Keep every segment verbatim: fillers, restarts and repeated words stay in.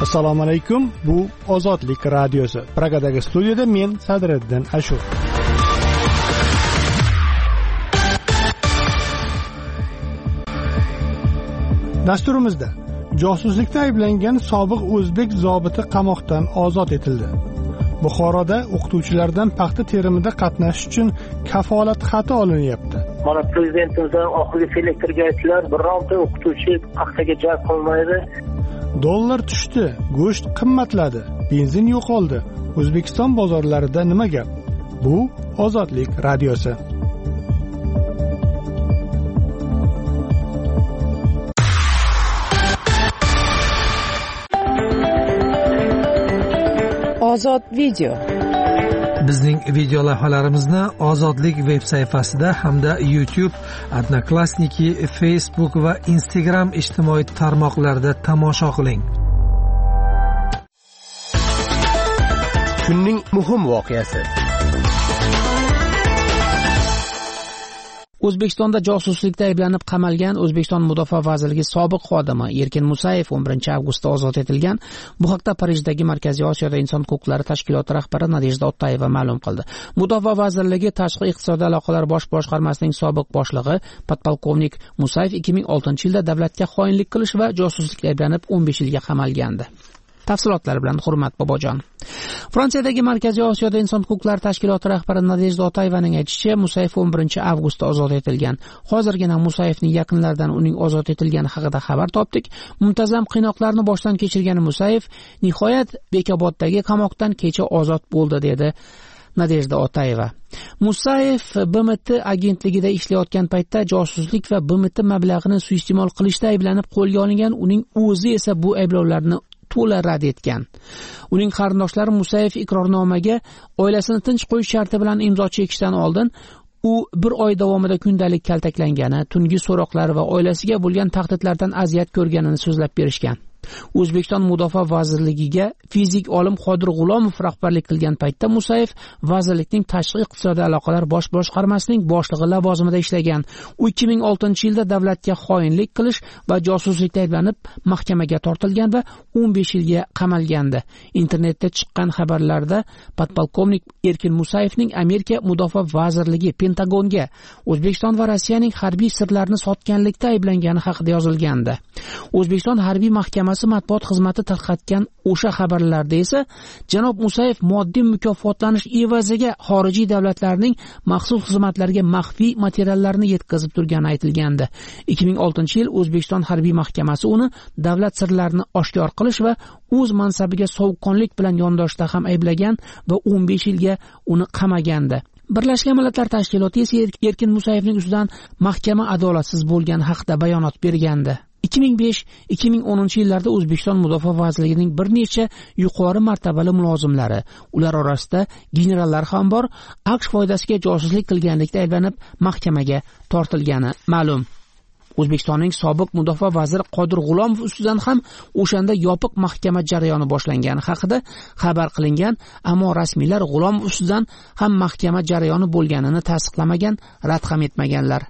Assalomu alaykum. Bu Ozodlik radiosi. Pragadagi studiyada men Sadriddin Ashur. Dasturimizda josuslikda ayblangan sobiq o'zbek zobiti qamoqdan ozod etildi. Buxoroda o'qituvchilardan paxta terimida qatnashish uchun kafolat xati olinyapti. Mana prezidentimizdan oxirgi selektorga aytdilar, bironta o'qituvchi paxtaga jalb qilmaydi. Dollar tushdi, go'sht qimmatladi, benzin yo'qoldi. O'zbekiston bozorlarida nima gap? Bu Ozodlik radiosi. Ozod video. Bizning video lavhalarimizni Ozodlik veb sayfasida hamda YouTube, Odnoklassniki, Facebook va Instagram ijtimoiy tarmoqlarida tomosha qiling. Kunning muhim voqeasi. O'zbekistonda josuslikda ayblanib qamalgan O'zbekiston Mudofaa vazirligi sobiq xodimi Erkin Musayev o'n birinchi avgustda ozod etilgan. Bu haqda Parijdagi Markaziy Osiyoda inson huquqlari tashkiloti rahbari Nadejda Ottayeva ma'lum qildi. Mudofaa vazirligi tashqi iqtisodiy aloqalar bosh boshqarmasining sobiq boshlig'i podpolkovnik Musayev ikki ming oltinchi yilda davlatga xoinlik qilish va josuslikda ayblanib o'n besh yilga qamalgandi. Tafsilotlar bilan Hurmat Bobojon. Fransiyadagi Markaziy Osiyoda inson huquqlari tashkiloti rahbari Nadejda Ottayevaning aytishicha, Musayev o'n birinchi avgustda ozod etilgan. Hozirgina Musayevning yaqinlaridan uning ozod etilgani haqida xabar topdik. Muntazam qiynoqlarni boshdan kechirgan Musayev nihoyat Bekoboddagi qamoqdan kecha ozod bo'ldi, dedi Nadejda Ottayeva. Musayev B M T agentligida ishlayotgan paytda josuslik va B M T mablag'ini suiiste'mol qilishda ayblanib qo'lga olingan. Uning o'zi esa bu ayblovlarni to'la rad etgan. Uning qarindoshlari Musayev iqrornomaga oilasini tinch qo'yish sharti bilan imzo chekishdan oldin u bir oy davomida kundalik kaltaklangani, tungi so'roqlar va oilasiga bo'lgan tahdidlardan aziyat ko'rganini so'zlab berishgan. O'zbekiston Mudofaa vazirligiga fizik olim Qodir G'ulomov rahbarlik qilgan paytda Musayev vazirlikning tashqi iqtisodiy aloqalar bosh boshqarmasining boshlig'i lavozimida ishlagan. U ikki ming oltinchi yilda davlatga xoinlik qilish va josuslikda ayblanib mahkamaga tortilgan va o'n besh yilga qamalgandi. Internetda chiqqan xabarlarda podpolkovnik Erkin Musayevning Amerika Mudofaa vazirligi Pentagonga O'zbekiston va Rossiyaning harbiy sirlarini sotganlikda ayblangani haqida yozilgandi. O'zbekiston harbiy mahkamasi matbuot xizmati tarqatgan o'sha xabarlarda esa janob Musayev moddiy mukofotlanish evaziga xorijiy davlatlarning maxsus xizmatlariga maxfiy materiallarni yetkazib turgani aytilgandi. ikki ming oltinchi yil O'zbekiston harbiy mahkamasi uni davlat sirlarini oshkor qilish va o'z mansabiga sovuqqonlik bilan yondoshda ham ayblagan va o'n besh yilga uni qamagandi. Birlashgan Millatlar Tashkiloti esa Erkin Musayevning ustidan mahkama adolatsiz bo'lgani haqida bayonot bergandi. ikki ming besh ikki ming o'ninchi yillarda O'zbekiston Mudofaa vazirligining bir necha yuqori martabali mulozimlari, ular orasida generallar ham bor, AQSh foydasiga josuslik qilganlikda ayblanib mahkamaga tortilgani ma'lum. O'zbekistonning sobiq mudofaa vaziri Qodir G'ulomov ustidan ham o'shanda yopiq mahkama jarayoni boshlangani haqida xabar qilingan, ammo rasmiylar G'ulomov ustidan ham mahkama jarayoni bo'lganini tasdiqlamagan, rad ham etmaganlar.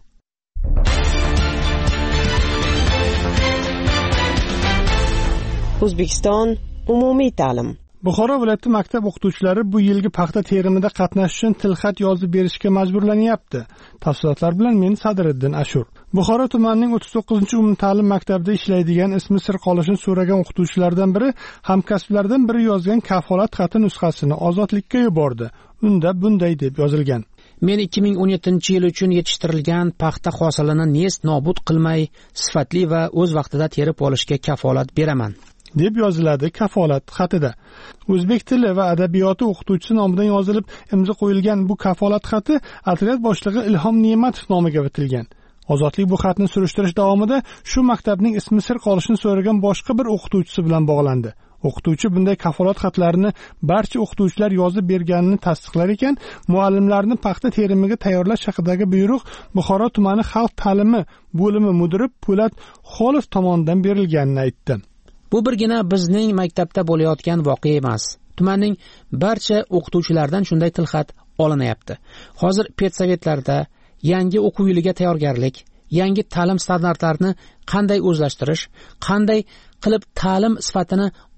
O'zbekiston umumiy ta'lim. Buxoro viloyati maktab o'qituvchilari bu yilgi paxta terimida qatnashish uchun tilxat yozib berishga majburlanyapti. Tafsilotlar bilan men Sadriddin Ashur. Buxoro tumanining o'ttiz to'qqizinchi umumta'lim maktabida ishlaydigan ismi sir qolishini so'ragan o'qituvchilardan biri hamkasblaridan biri yozgan kafolat xati nusxasini ozodlikka yubordi. Unda bunday deb yozilgan: Men ikki ming o'n yettinchi yil uchun yetishtirilgan paxta hosilini nest nobud qilmay, sifatli va o'z vaqtida terib olishga kafolat beraman, deb yoziladi kafolat xatida. O'zbek tili va adabiyoti o'qituvchisi nomidan yozilib imzo qo'yilgan bu kafolat xati otryad boshlig'i Ilhom Ne'matov nomiga bitilgan. Ozodlik bu xatni surishtirish davomida shu maktabning ismi sir qolishini so'ragan boshqa bir o'qituvchisi bilan bog'landi. O'qituvchi bunday kafolat xatlarini barcha o'qituvchilar yozib berganini tasdiqlar ekan, muallimlarni paxta terimiga tayyorlash haqidagi buyruq Buxoro tumani xalq ta'limi bo'limi mudiri Po'lat Xolov tomonidan berilganini aytdi. Bu birgina bizning maktabda bo'layotgan voqea emas. Tumanning barcha o'qituvchilaridan shunday tilxat olinyapti. Hozir petsovetlarda yangi o'quv yiliga tayyorgarlik, yangi ta'lim standartlarini qanday o'zlashtirish, qanday qilib ta'lim sifatini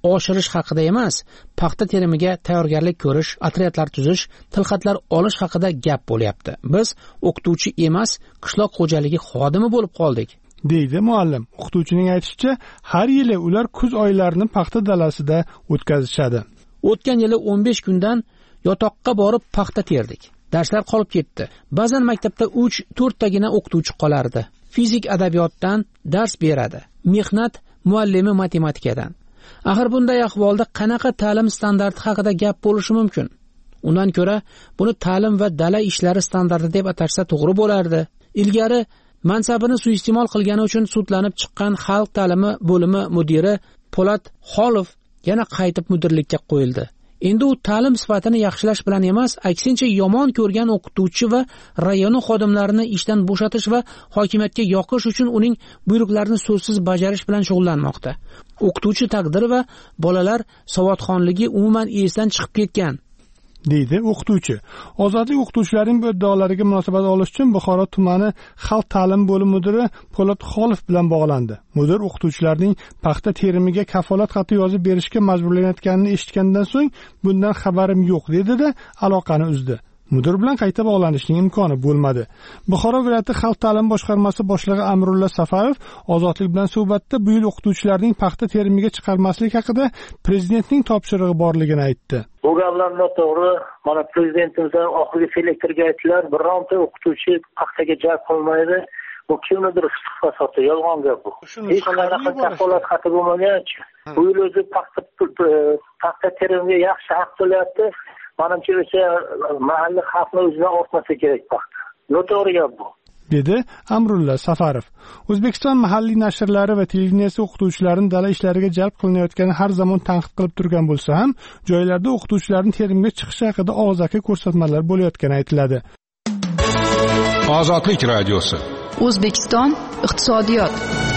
oshirish haqida emas, paxta terimiga tayyorgarlik ko'rish, otryadlar tuzish, tilxatlar olish haqida gap bo'lyapti. Biz o'qituvchi emas, qishloq xo'jaligi xodimi bo'lib qoldik, deydi muallim. O'qituvchining aytishicha, har yili ular kuz oylarini paxta dalasida o'tkazishadi. O'tgan yili o'n besh kundan yotoqqa borib paxta terdik. Darslar qolib ketdi. Ba'zan maktabda uch to'rt tagina o'qituvchi qolardi. Fizik adabiyotdan dars beradi. Mehnat muallimi matematikadan. Axir bunday ahvolda qanaqa ta'lim standarti haqida gap bo'lishi mumkin? Undan ko'ra, buni ta'lim va dala ishlari standarti deb atashsa to'g'ri bo'lardi. Ilgari mansabini suiiste'mol qilgani uchun sudlanib chiqqan xalq ta'limi bo'limi mudiri Po'lat Xolov yana qaytib mudirlikka qo'yildi. Endi u ta'lim sifatini yaxshilash bilan emas, aksincha yomon ko'rgan o'qituvchi va rayon xodimlarini ishdan bo'shatish va hokimiyatga yoqish uchun uning buyruqlarini so'zsiz bajarish bilan shug'ullanmoqda. O'qituvchi taqdiri va bolalar savodxonligi umuman esdan chiqib ketgan, deydi o'qituvchi. Ozodlik o'qituvchilarining bu iddaolariga munosabat olish uchun Buxoro tumani xalq ta'lim bo'limi mudiri Po'lat Xolov bilan bog'landi. Mudir o'qituvchilarning paxta terimiga kafolat xati yozib berishga majburlanayotganini eshitgandan so'ng bundan xabarim yo'q dedi-da aloqani uzdi. Mudir bilan qayta bog'lanishning imkoni bo'lmadi. Buxoro viloyati xalq ta'lim boshqarmasi boshlig'i Amrulla Safarov Ozodlik bilan suhbatda bu yil o'qituvchilarning paxta terimiga chiqarmaslik haqida prezidentning topshirig'i borligini aytdi. Bu gaplar noto'g'ri. Mana prezidentimizdan oxirgi selektorga aytdilar, bironta o'qituvchi paxtaga jalb qilmaydi. Bu kimnidir suhbati, yolg'on gap bu. Hech qanaqa kafolat xati bo'lmagan-chi. Bu yil o'zi paxta paxta terimiga yaxshi haq to'layapti. Manimcha o'sha mahalliy xalqni o'zidan ortmasa kerak paxta. Noto'g'ri gap bu, dedi Amrulla Safarov. O'zbekiston mahalliy nashrlari va televideniyasi o'qituvchilarning dala ishlariga jalb qilinayotgani har zamon tanqid qilib turgan bo'lsa ham, joylarda o'qituvchilarning terimga chiqishi haqida og'zaki ko'rsatmalar bo'layotgani aytiladi. Ozodlik radiosi. O'zbekiston iqtisodiyot.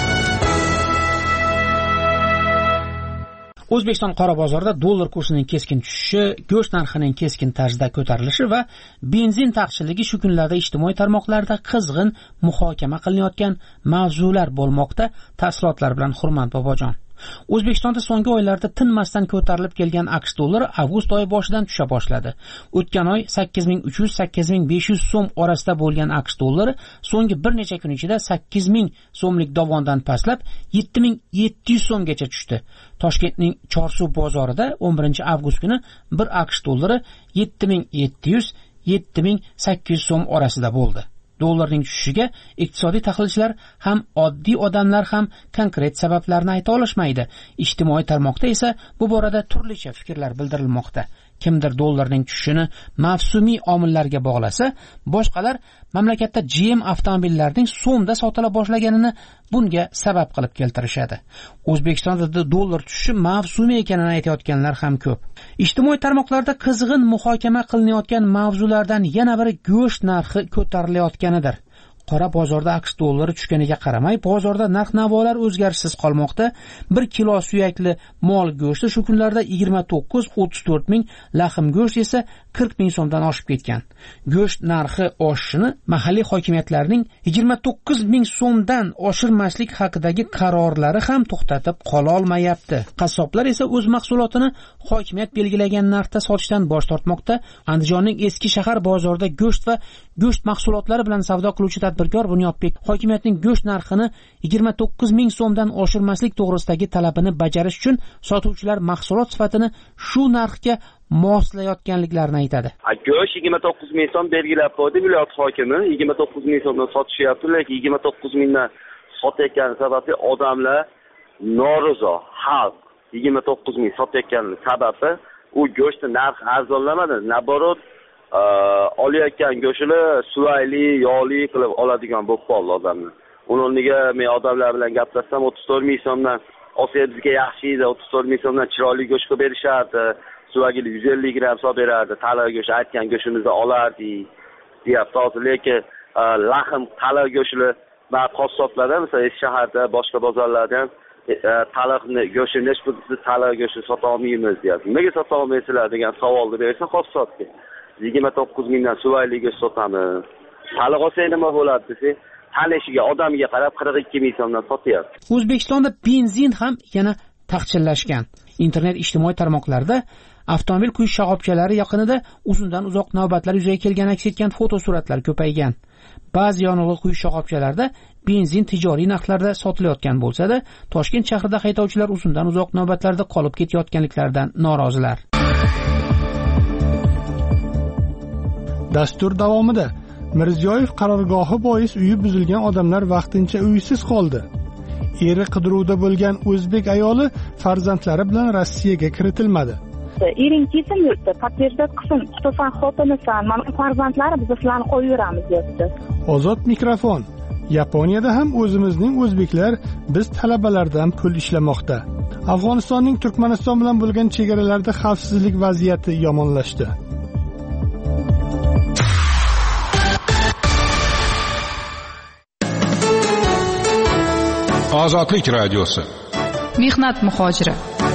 O'zbekiston qora bozorida dollar kursining keskin tushishi, go'sht narxining keskin tarzda ko'tarilishi va benzin taqchilligi shu kunlarda ijtimoiy tarmoqlarda qizg'in muhokama qilinayotgan mavzular bo'lmoqda. Tafsilotlar bilan Hurmat Bobojon. O'zbekistonda so'nggi oylarda tinmasdan ko'tarilib kelgan AQSh dollari avgust oyi boshidan tusha boshladi. O'tgan oy sakkiz ming uch yuz - sakkiz ming besh yuz so'm orasida bo'lgan AQSh dollari so'nggi bir necha kun ichida sakkiz ming so'mlik dovondan pastlab yetti ming yetti yuz so'mgacha tushdi. Toshkentning Chorsuv bozorida o'n birinchi avgust kuni bir AQSh dollari yetti ming yetti yuz - yetti ming sakkiz yuz so'm orasida bo'ldi. Dollarning tushishiga iqtisodiy tahlilchilar ham oddiy odamlar ham konkret sabablarni ayta olishmaydi. Ijtimoiy tarmoqda esa bu borada turlicha fikrlar bildirilmoqda. Kimdir dollarning tushishini mavsumiy omillarga bog'lasa, boshqalar mamlakatda G M avtomobillarining so'mda sotila boshlaganini bunga sabab qilib keltirishadi. O'zbekistonda dollar tushishi mavsumiy ekanini aytayotganlar ham ko'p. Ijtimoiy tarmoqlarda qizg'in muhokama qilinayotgan mavzulardan yana biri go'sht narxi ko'tarilayotganidir. Qora bozorda AQSh dollari tushganiga qaramay, bozorda narx-navolar o'zgarishsiz qolmoqda. bir kilo suyakli mol go'shti shu kunlarda yigirma to'qqiz - o'ttiz to'rt ming, lahm go'sht esa qirq ming so'mdan oshib ketgan. Go'sht narxi oshishini mahalliy hokimiyatlarning yigirma to'qqiz ming so'mdan oshirmaslik haqidagi qarorlari ham to'xtatib qola olmayapti. Qassoblar esa o'z mahsulotini hokimiyat belgilagan narxda sotishdan bosh tortmoqda. Andijonning eski shahar bozorida go'sht va go'sht mahsulotlari bilan savdo qiluvchi tadbirkor Bunyodbek hokimiyatning go'sht narxini yigirma to'qqiz ming so'mdan oshirmaslik to'g'risidagi talabini bajarish uchun sotuvchilar mahsulot sifatini shu narxga moslayotganliklarini aytadi. Go'sht yigirma to'qqiz ming so'm belgilab qo'ydi viloyat hokimi. yigirma to'qqiz ming so'mdan sotishyapti, lekin yigirma to'qqiz mingdan sotayotgani sababli odamlar norozi. Xalq yigirma to'qqiz ming sotayotgani sababi u go'shtning narxi arzonlamadi. Naborot olayotgan go'shtni suvayli, yog'li qilib oladigan bo'lib qoldi odamlar. Ularga men odamlar bilan gaplashsam o'ttiz to'rt ming so'mdan olsa bizga yaxshi edi, o'ttiz to'rt ming so'mdan chiroyli go'sht qilib berishardi. Suvagili yuz ellik gramm solib berardi. Tala go'sht aytgan go'shtimizni olardik, deyapti. Hozir lekin lahm tala go'shtni va qassoblarda, masalan, shaharda, boshqa bozorlarda taliqni go'shtini biz tala go'shtini sota olmaymiz deyapti. Nega sota olmaysizlar degan savolni bersa qassobga. yigirma to'qqiz mingdan suvayli go'sht sotamiz. Taliq olsa nima bo'ladi desa, tanishiga, odamiga qarab qirq ikki ming so'mdan sotyapti. O'zbekistonda benzin ham yana taqchillashgan. Internet ijtimoiy tarmoqlarda avtomobil quyish shoxobchalari yaqinida uzundan uzoq navbatlar yuzaga kelgani aks etgan fotosuratlar ko'paygan. Ba'zi yonilg'i quyish shoxobchalarida benzin tijoriy narxlarda sotilayotgan bo'lsa-da, Toshkent shahrida haydovchilar uzundan uzoq navbatlarda qolib ketayotganliklaridan norozilar. Dastur davomida Mirziyoyev qarorgohi bois uyi buzilgan odamlar vaqtincha uysiz qoldi. Eri qidiruvda bo'lgan o'zbek ayoli farzandlari bilan Rossiyaga kiritilmadi. Ering kesin yurtda, подтверждать qilsin, xususan xotinisan, mana farzandlari biz sizlarni qo'yib yuramiz deyapti. Ozod mikrofon. Yaponiyada ham o'zimizning o'zbeklar biz talabalardan pul ishlamoqda. Afg'onistonning Turkmaniston bilan bo'lgan chegaralarda xavfsizlik vaziyati yomonlashdi. Ozodlik radiosi. Mehnat muhojiri.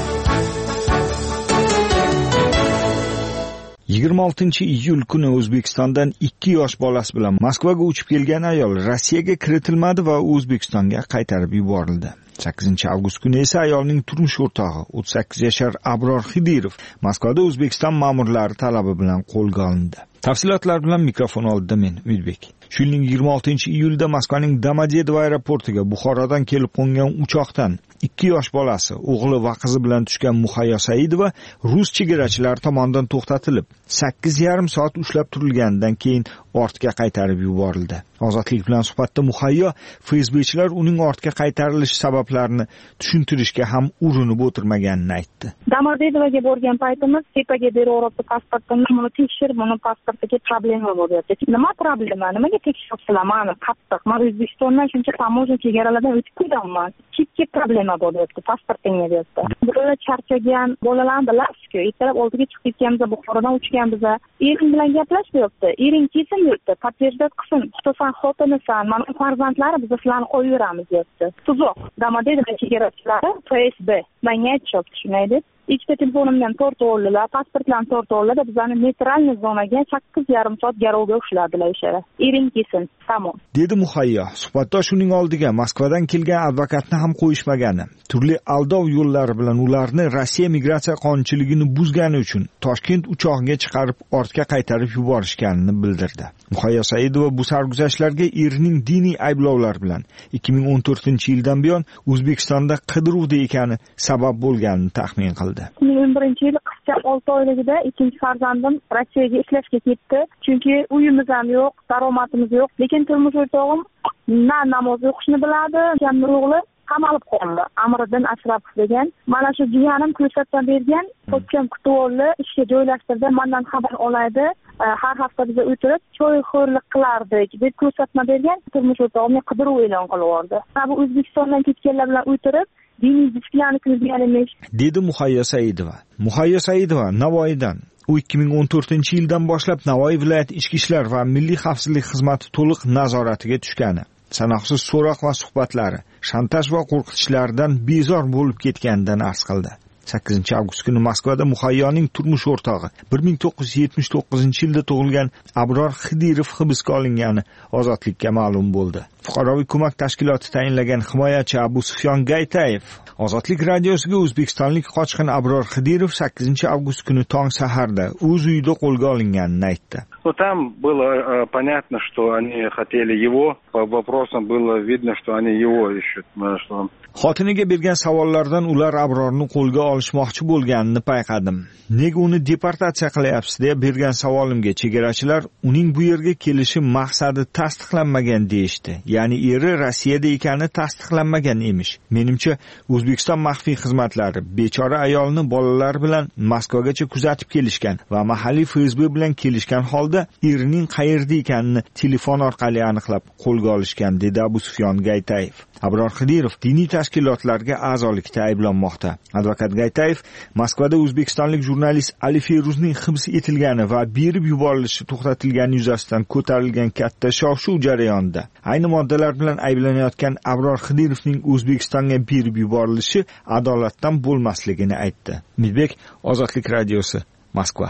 yigirma oltinchi iyul kuni O'zbekistondan ikki yosh bolasi bilan Moskvaga uchib kelgan ayol Rossiyaga kiritilmadi va O'zbekistonga qaytarib yuborildi. sakkizinchi avgust kuni esa ayolning turmush o'rtog'i o'ttiz sakkiz yashar Abror Xidirov Moskvada O'zbekiston ma'murlari talabi bilan qo'lga olindi. Tafsilotlar bilan mikrofon oldida men Uyidbek. Shu yilning yigirma oltinchi iyulda Moskvaning Domodedovo aeroportiga Buxorodan kelib qo'ngan uchoqdan ikki yosh bolasi, o'g'li va qizi bilan tushgan Muhayyo Saidova rus chegarachilari tomonidan to'xtatilib, sakkiz yarim soat ushlab turilganidan keyin ortga qaytarib yuborildi. Ozodlik bilan suhbatda Muhayyo FSBchilar uning ortga qaytarilish sabablarini tushuntirishga ham urinib o'tirmaganini aytdi. Domodedovoga borgan paytimiz tepaga beraveribdi pasportini, buni tekshir, buni pasportiga problema bo'lyapti. Nima problema? Nimaga tekshiribsizlar mani qattiq? Men O'zbekistondan shuncha tamojen chegaralardan o'tib kelganman. Chipga problema bo'lyapti, pasportingga deyapti. Bolalar charchagan, bolalarni bilasiz-ku, ertalab oltiga chiqib ketganmiz, Buxorodan uchganmiz. Ering bilan gaplashmayapti. Ering kesin yurtda, подтверждать qilsin, xususan xotinisan, mana farzandlari biz sizlarni qo'yib yuramiz deyapti. Tuzoq, Domodedovo chegarachilari F S B menga aytishibdi, shunday deb. Ikkita telefonimdan to'rt o'g'lilar, pasportlarni to'rt o'g'lilar bizani neytralniy zonaga sakkiz yarim soat garovga ushladilar ishara. Ering kesin, tamom. Dedi Muhayyo. Suhbatdosh uning oldiga Moskvadan kelgan advokatni ham qo'yishmagani, turli aldov yo'llari bilan ularni Rossiya migratsiya qonunchiligini buzgani uchun Toshkent uchog'iga chiqarib ortga qaytarib yuborishganini bildirdi. Muhayyo Saidova bu sarguzashtlarga erining diniy ayblovlar bilan ikki ming o'n to'rtinchi yildan buyon O'zbekistonda qidiruvda ekani sabab bo'lganini taxmin qildi. ikki ming o'n birinchi yil qizcha olti oyligida ikkinchi farzandim Rossiyaga ishlashga ketdi. Chunki uyimiz ham yo'q, daromadimiz yo'q. Lekin turmush o'rtog'im na namoz o'qishni biladi, jamni o'g'li qamalib qoldi. Amriddin Ashrafov degan. Mana shu jiyanim ko'rsatma bergan, ko'pcham kutib oldi, ishga joylashtirdi, mendan xabar olaydi. Har hafta biza o'tirib, choyxo'rlik qilardik deb ko'rsatma bergan. Turmush o'rtog'imga qidiruv e'lon qilib yubordi. Bu O'zbekistondan ketganlar bilan o'tirib diniy disiplinani ko'zgan emish, dedi Muhayyo Saidova. Muhayyo Saidova Navoiydan. U ikki ming o'n to'rtinchi yildan boshlab Navoiy viloyat ichki ishlar va milliy xavfsizlik xizmati to'liq nazoratiga tushgani, sanoqsiz so'roq va suhbatlari, shantaj va qo'rqitishlardan bezor bo'lib ketganidan arz qildi. sakkizinchi avgust kuni Moskvada Muhayyoning turmush o'rtog'i bir ming to'qqiz yuz yetmish to'qqizinchi yilda tug'ilgan Abror Xidirov hibsga olingani Ozodlikka ma'lum bo'ldi. Fuqaroviy ko'mak tashkiloti tayinlagan himoyachi Abu Sufyon Gaytayev Ozodlik radiosiga o'zbekistonlik qochqin Abror Xidirov sakkizinchi avgust kuni tong saharda o'z uyida qo'lga olinganini aytdi. Ну, там было э, понятно, что они хотели его. По вопросам было видно, что они его ищут. Что он... Xotiniga bergan savollardan ular Abrorni qo'lga olishmoqchi bo'lganini payqadim. Nega uni deportatsiya qilyapsiz deb bergan savolimga chegarachilar uning bu yerga kelishi maqsadi tasdiqlanmagan deyishdi. Ya'ni eri Rossiyada ekani tasdiqlanmagan emish. Menimcha O'zbekiston maxfiy xizmatlari bechora ayolni bolalar bilan Moskvagacha kuzatib kelishgan va mahalliy F S B bilan kelishgan holda erining qayerda ekanini telefon orqali aniqlab qo'lga olishgan, dedi Abu Sufyon Gaytayev. Abror Xidirov diniy tashkilotlarga a'zolikda ayblanmoqda. Advokat Gaytayev Moskvada o'zbekistonlik jurnalist Ali Feruzning hibs etilgani va berib yuborilishi to'xtatilgani yuzasidan ko'tarilgan katta shov-shuv jarayonida ayni moddalar bilan ayblanayotgan Abror Xidirovning O'zbekistonga berib yuborilishi adolatdan bo'lmasligini aytdi. Midbek, Ozodlik radiosi, Moskva.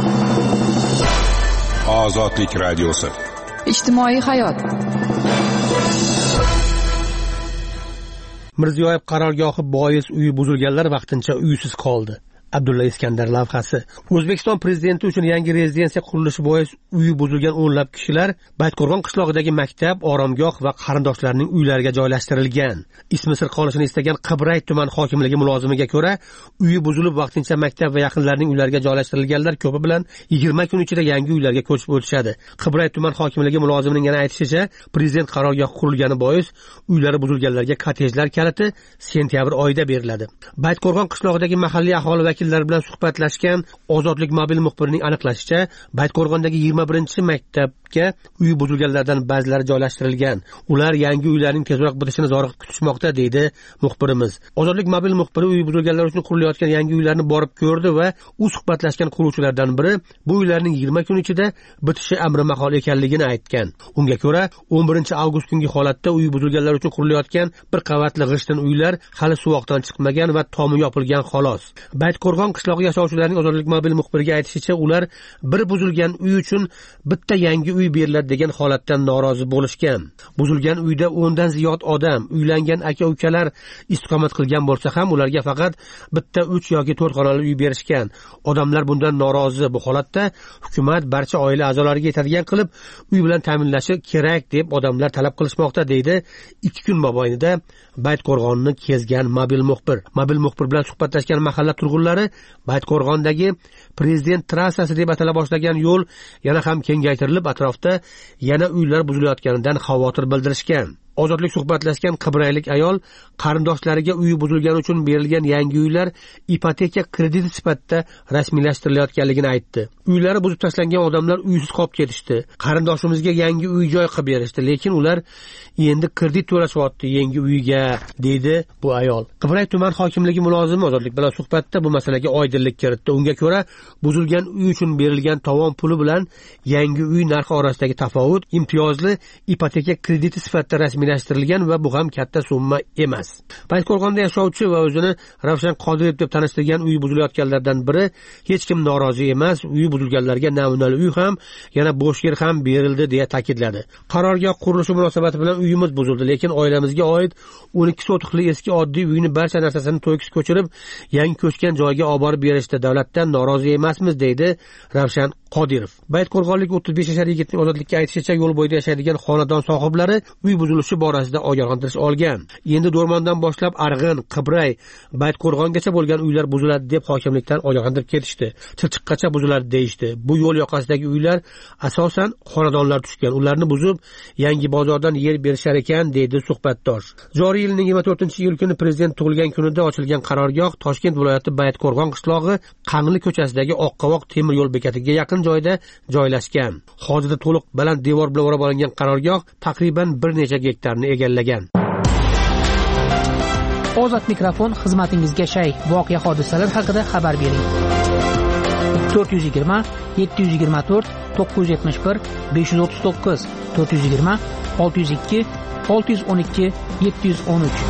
Ozodlik radiosi. Ijtimoiy hayot. Mirziyoyev qarorgohi bois uyi buzilganlar vaqtincha uysiz qoldi. Abdulla Iskandar lavhasi. O'zbekiston prezidenti uchun yangi rezidensiya qurilishi bois uyi buzilgan o'nlab kishilar Baytqo'rg'on qishlog'idagi maktab, oromgoh va qarindoshlarining uylariga joylashtirilgan. Ismi sir qolishini istagan Qibray tuman hokimligi mulozimiga ko'ra, uyi buzilib vaqtincha maktab va yaqinlarining uylariga joylashtirilganlar ko'pi bilan yigirma kun ichida yangi uylarga ko'chib o'tishadi. Qibray tuman hokimligi mulozimining yana aytishicha, prezident qarorgohi qurilgani bois uylari buzilganlarga kottejlar kaliti sentyabr oyida beriladi. Baytqo'rg'on qishlog'idagi mahalliy aholi vakillari bilan suhbatlashgan Ozodlik mobil muxbirining aniqlashicha, Baytqo'rg'ondagi yigirma birinchi maktabga uyi buzilganlardan ba'zilari joylashtirilgan. Ular yangi uylarning tezroq bitishini zoriqib kutishmoqda, deydi muxbirimiz. Ozodlik mobil muxbiri uyi buzilganlar uchun qurilayotgan yangi uylarni borib ko'rdi va u suhbatlashgan quruvchilardan biri bu uylarning yigirma kun ichida bitishi amri mahol ekanligini aytgan. Unga ko'ra, o'n birinchi avgust kungi holatda uyi buzilganlar uchun qurilayotgan bir qavatli g'ishtin uylar hali suvoqdan chiqmagan va tomi yopilgan xolos. Baytqo'rg'on qishlog'i yashovchilarining Ozodlik mobil muxbiriga aytishicha, ular bir buzilgan uy uchun bitta yangi uy beriladi degan holatdan norozi bo'lishgan. Buzilgan uyda o'ndan ziyod odam, uylangan aka-ukalar istiqomat qilgan bo'lsa ham, ularga faqat bitta uch yoki to'rt xonali uy berishgan. Odamlar bundan norozi. Bu holatda hukumat barcha oila a'zolariga yetadigan qilib uy bilan ta'minlashi kerak deb odamlar talab qilishmoqda, deydi ikki kun mobaynida Baytqo'rg'onni kezgan mobil muxbir. Mobil muxbir bilan suhbatlashgan mahalla turg'unlari Baytqo'rg'ondagi Prezident trassasi deb atala boshlagan yo'l yana ham kengaytirilib, atrofda yana uylar buzilayotganidan xavotir bildirishgan. Ozodlik suhbatlashgan qibraylik ayol qarindoshlariga uyi buzilgani uchun berilgan yangi uylar ipoteka krediti sifatida rasmiylashtirilayotganligini aytdi. Uylari buzib tashlangan odamlar uysiz qolib ketishdi. Qarindoshimizga yangi uy joy qilib berishdi, lekin ular endi kredit to'lashyapti yangi uyga, deydi bu ayol. Qibray tuman hokimligi mulozimi Ozodlik bilan suhbatda bu masalaga oydinlik kiritdi. Unga ko'ra, buzilgan uy uchun berilgan tovon puli bilan yangi uy narxi orasidagi tafovut imtiyozli ipoteka krediti sifatida rasmiylashtirilgan va bu ham katta summa emas. Baytqo'rg'onda yashovchi va o'zini Ravshan Qodirov deb tanishtirgan uyi buzilayotganlardan biri hech kim norozi emas, uyi buzilganlarga namunali uy ham, yana bo'sh yer ham berildi deya ta'kidladi. Qarorgoh qurilishi munosabati bilan uyimiz buzildi, lekin oilamizga oid o'n ikki sotixli eski oddiy uyni barcha narsasini to'kis ko'chirib, yangi ko'chgan joyga olib borib berishdi. Davlatdan norozi emasmiz, deydi Ravshan Qodirov. Baytqo'rg'onlik o'ttiz besh yashar yigitning Ozodlikka aytishicha, yo'l bo'yida yashaydigan xonadon sohiblari uy buzilishi borasida ogohlantirish olgan. Endi Do'rmondan boshlab Arg'in, Qibray, Baytqo'rg'ongacha bo'lgan uylar buziladi deb hokimlikdan ogohlantirib ketishdi. Chirchiqqacha buziladi deyishdi. Bu yo'l yoqasidagi uylar asosan xonadonlar tushgan. Ularni buzib, yangi bozordan yer berishar ekan, deydi suhbatdosh. Joriy yilning yigirma to'rtinchi iyul kuni prezident tug'ilgan kunida ochilgan qarorgoh Toshkent viloyati Baytqo'rg'on qishlog'i Qangli ko'chasidagi Oqqovoq temir yo'l bekatiga yaqin joyda joylashgan. Hozirda to'liq baland devor bilan o'rab olingan qarorgoh taqriban bir necha gektarni egallagan. Ozod mikrofon xizmatingizga shay. Voqea hodisalar haqida xabar bering. to'rt yuz yigirma yetti yuz yigirma to'rt to'qqiz yuz yetmish bir besh yuz o'ttiz to'qqiz to'rt yuz yigirma olti yuz ikki olti yuz o'n ikki yetti yuz o'n uch.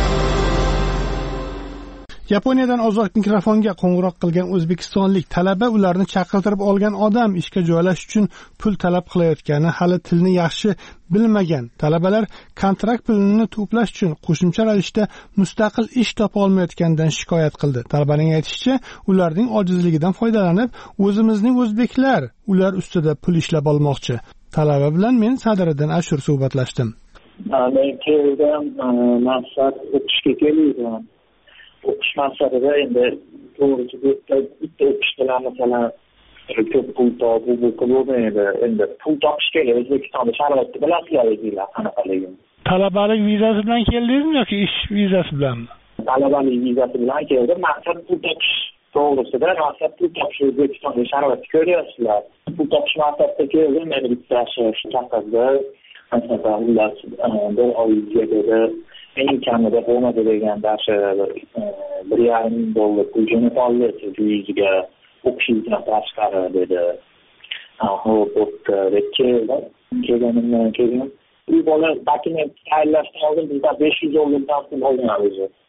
Yaponiyadan Ozod mikrofonga qo'ng'iroq qilgan o'zbekistonlik talaba ularni chaqirtirib olgan odam ishga joylash uchun pul talab qilayotgani, hali tilni yaxshi bilmagan talabalar kontrakt pulini to'plash uchun qo'shimcha ravishda mustaqil ish topa olmayotganidan shikoyat qildi. Talabaning aytishicha, ularning ojizligidan foydalanib, o'zimizning o'zbeklar ular ustida pul ishlab olmoqchi. Talaba bilan men Sadiriddin Ashur suhbatlashdim. Men keldim, maqsad o'qishga keldim. O'qish maqsadida endi to'g'ri bitta bitta o'qish bilan masalan ko'p pul topib bu bo'lmaydi. Endi pul topish kerak. O'zbekistonda sharoitni bilasizlar o'zingizlar qanaqaligini. Talabalik vizasi bilan keldingizmi yoki ish vizasi bilanmi? Talabalik vizasi bilan keldim. Maqsad pul topish to'g'risida, maqsad pul topish. O'zbekistonda sharoitni ko'ryapsizlar. Pul topish maqsadida keldim. Men bitta shu qafasda masalan ular bir oyga dedi eng kamida bo'lmadi degan darsi bir yarim ming dollar pul jo'natib oldi sizga o'qishingizdan tashqari dedi. Hop deb keldim. Kelganimdan keyin u bola dokument tayyorlashdan oldin bizdan besh yuz dollardan pul olgan o'zi.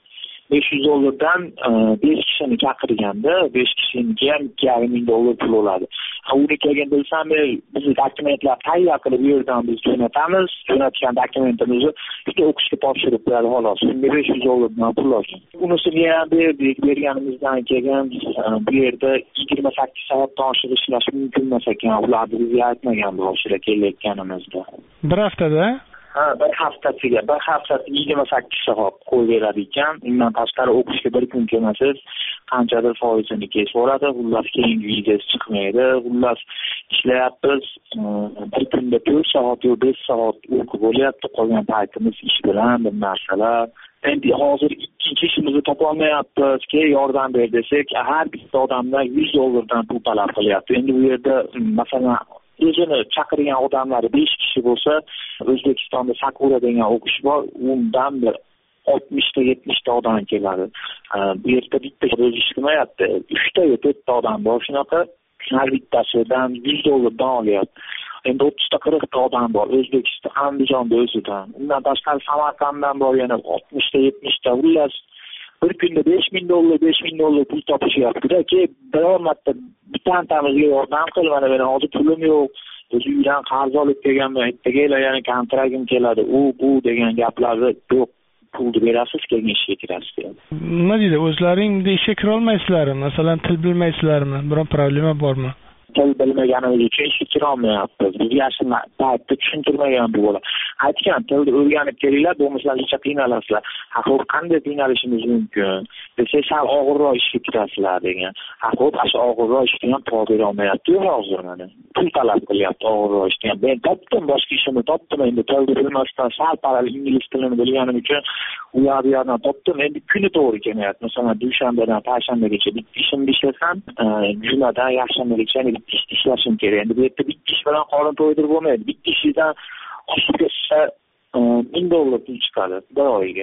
besh yuz dollardan besh kishini chaqirganda besh kishiniki ham ikki yarim ming dollar pul oladi. Uni kelgan bilsam, biz dokumentlar tayyor qilib bu yerdan biz jo'natamiz. Jo'natgan dokumentimizni bitta o'qishga topshirib qo'yadi xolos. Unga besh yuz dollardan pul olgan. Unisini ham berdik, berganimizdan keyin bu yerda yigirma sakkiz soatdan oshiq ishlash mumkin emas ekan. Ular bizga aytmagan bu o'shira kelayotganimizda. Bir haftada Ha, bir haftasiga, bir haftasiga yigirma sakkiz soat qo'yaveradi ekan. Undan tashqari o'qishga bir kun kelmasiz, qanchadir foizini kesib oladi. Xullas keyingi vizasi chiqmaydi. Xullas ishlayapmiz. Bir kunda to'rt soat yo besh soat uyqu bo'lyapti. Qolgan paytimiz ish bilan bir narsalar. Endi hozir ikkinchi ishimizni topolmayapmiz. Ke yordam ber desak, har bitta odamdan yuz dollardan pul talab qilyapti. Endi bu yerda masalan o'zini chaqirgan odamlari besh kishi bo'lsa, O'zbekistonda Sakura degan o'qish bor, undan bir oltmishta yetmishta odam keladi. Bu yerda bitta o'zi ish qilmayapti. uchta yo to'rtta odam bor shunaqa, har bittasidan yuz dollardan olyapti. Endi o'ttizta qirqta odam bor O'zbekiston, Andijonda o'zidan. Undan tashqari Samarqanddan bor yana oltmishta yetmishta. Xullas bir kunda besh ming dollar, besh ming dollar pul topishyapti-da. Ke biror marta bittantamizga yordam qil, mana meni hozir pulim yo'q. O'zi uydan qarz olib kelganman, ertaga yana kontragim keladi. U bu degan gaplarni yo'q. Pulni berasiz, keyin ishga kirasiz deydi. Nima deydi? O'zlaringda ishga kira olmaysizlarmi? Masalan, til bilmaysizlarmi? Biror problema bormi? Til bilmaganimiz uchun ishga kira olmayapmiz. Bizga yaxshi paytda tushuntirmagan bu bola. Aytgan, tilni o'rganib kelinglar, bo'lmasa hech qiynalasizlar. Xo'p, qanday qiynalishimiz mumkin? Desak, sal og'irroq ishga kirasizlar degan. Xo'p, shu og'irroq ishga ham pul bera olmayapti hozir mana. Pul talab qilyapti og'irroq ishga. Men topdim, boshqa ishimni topdim. Endi tilni bilmasdan sal parallel ingliz tilini bilganim uchun ular bu yerdan topdim. Endi kuni to'g'ri kelmayapti. Masalan, dushanbadan payshanbagacha bitta ishimni ishlasam, jumadan yakshanbagacha bitta ish ishlashim kerak. Endi bu yerda bitta ish bilan qorin to'ydirib bo'lmaydi. Bitta ishdan oshib ketsa ming dollar pul chiqadi bir oyga.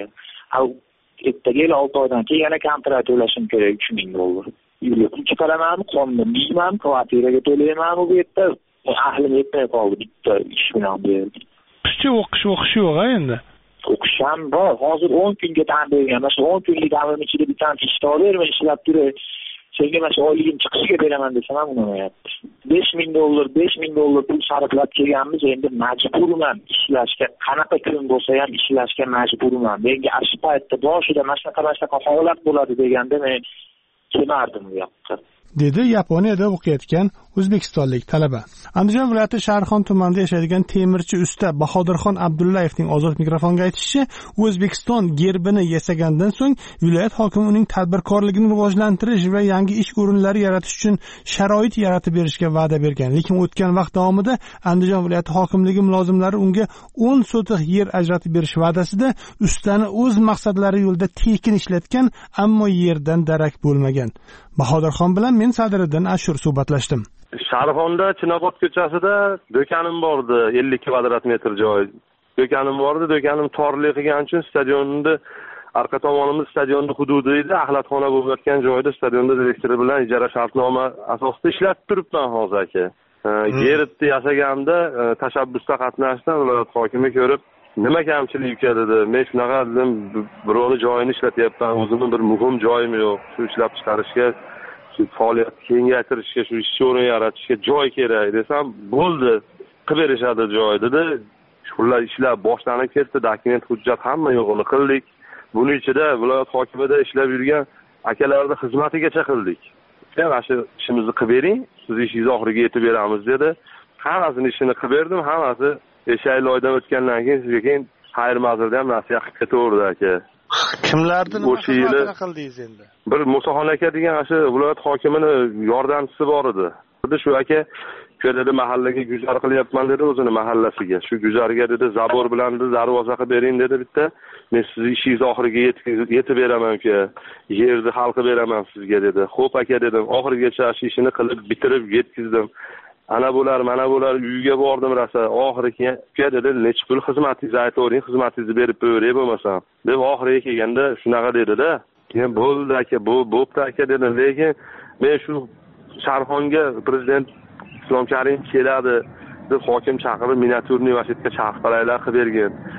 Ertaga olti oydan keyin yana kontrakt to'lashim kerak uch ming dollar. Uyga pul chiqaraman, qonun deyman, kvartiraga to'layman bu yerda. Ahlim yetmay qoldi bitta ish bilan bu yerda. Qishchi o'qish o'qish yo'q endi. O'qish ham bor. Hozir o'n kunga tan bergan. Mana shu o'n kunlik davrim ichida bitta ish topib, ishlab turib, senga mana shu oyligim chiqishiga beraman desam ham unamayapti. besh ming dollar, besh ming dollar pul sarflab kelganmiz, endi majburman ishlashga. Qanaqa kun bo'lsa ham ishlashga majburman. Menga shu paytda boshida mana shunaqa mana shunaqa holat bo'ladi deganda men kelmardim bu yoqqa. Dedi Yaponiyada o'qiyotgan o'zbekistonlik talaba. Andijon viloyati Sharxon tumanida yashaydigan temirchi usta Bahodirxon Abdullayevning ozod mikrofonga aytishicha, O'zbekiston gerbini yasagandan so'ng viloyat hokimi uning tadbirkorligini rivojlantirish va yangi ish o'rinlari yaratish uchun sharoit yaratib berishga va'da bergan. Lekin o'tgan vaqt davomida Andijon viloyati hokimligi mulozimlari unga o'n sotiq yer ajratib berish va'dasida ustani o'z maqsadlari yo'lida tekin ishlatgan, ammo yerdan darak bo'lmagan. Bahodirxon bilan men Sadiriddin Ashur suhbatlashdim. Sharxonda Chinobod ko'chasida do'konim bordi, ellik kvadrat metr joy. Do'konim bordi, do'konim torlik qilgani uchun stadionni arqa tomonimiz stadionni hududi edi, axlatxona bo'layotgan joyda stadionda direktori bilan ijara shartnoma asosida ishlab turibman hozir aka. Gerbni yasaganimda tashabbusda qatnashdim, viloyat hokimi ko'rib, nima kamchilik uka dedi. Men shunaqa dedim, birovni joyini ishlatyapman, o'zimning bir muhim joyim yo'q. Shu ishlab chiqarishga, shu faoliyatni kengaytirishga, shu ish o'rin yaratishga joy kerak desam, bo'ldi, qilib berishadi joy dedi. Shunlar ishlar boshlanib ketdi, dokument, hujjat hamma yo'g'ini qildik. Buning ichida viloyat hokimida ishlab yurgan akalarni xizmatigacha qildik. Mana shu ishimizni qilib bering, siz ishingiz oxiriga yetib beramiz dedi. Hammasini ishini qilib berdim, hammasi Eshayli oydan o'tgandan keyin sizga keyin xayr ma'zurda ham nasihat qilib ketaverdi aka. Kimlarni nima qildingiz endi? Bir Musoxon aka degan shu viloyat hokimini yordamchisi bor edi. Shu aka ko'radi mahallaga guzar qilyapman dedi o'zini mahallasiga. Shu guzarga dedi zabor bilan dedi darvoza qilib bering dedi bitta. Men sizni ishingiz oxiriga yetib beraman aka. Yerni hal qilib beraman sizga dedi. Xo'p aka dedim. Oxirigacha shu ishini qilib bitirib yetkizdim. Ana bular, mana bular uyga bordim rasa. Oxiriga uka dedi, "Nech pul xizmatingizni aytavering, xizmatingizni berib qo'yay bo'lmasam." Deb oxiriga kelganda shunaqa dedi-da. Keyin bo'ldi aka, bu bo'pti aka dedim. Lekin men shu Sharxonga prezident Islom Karimov keladi deb hokim chaqirib miniatyur universitetga chaqirib qo'yaylar qilib bergan.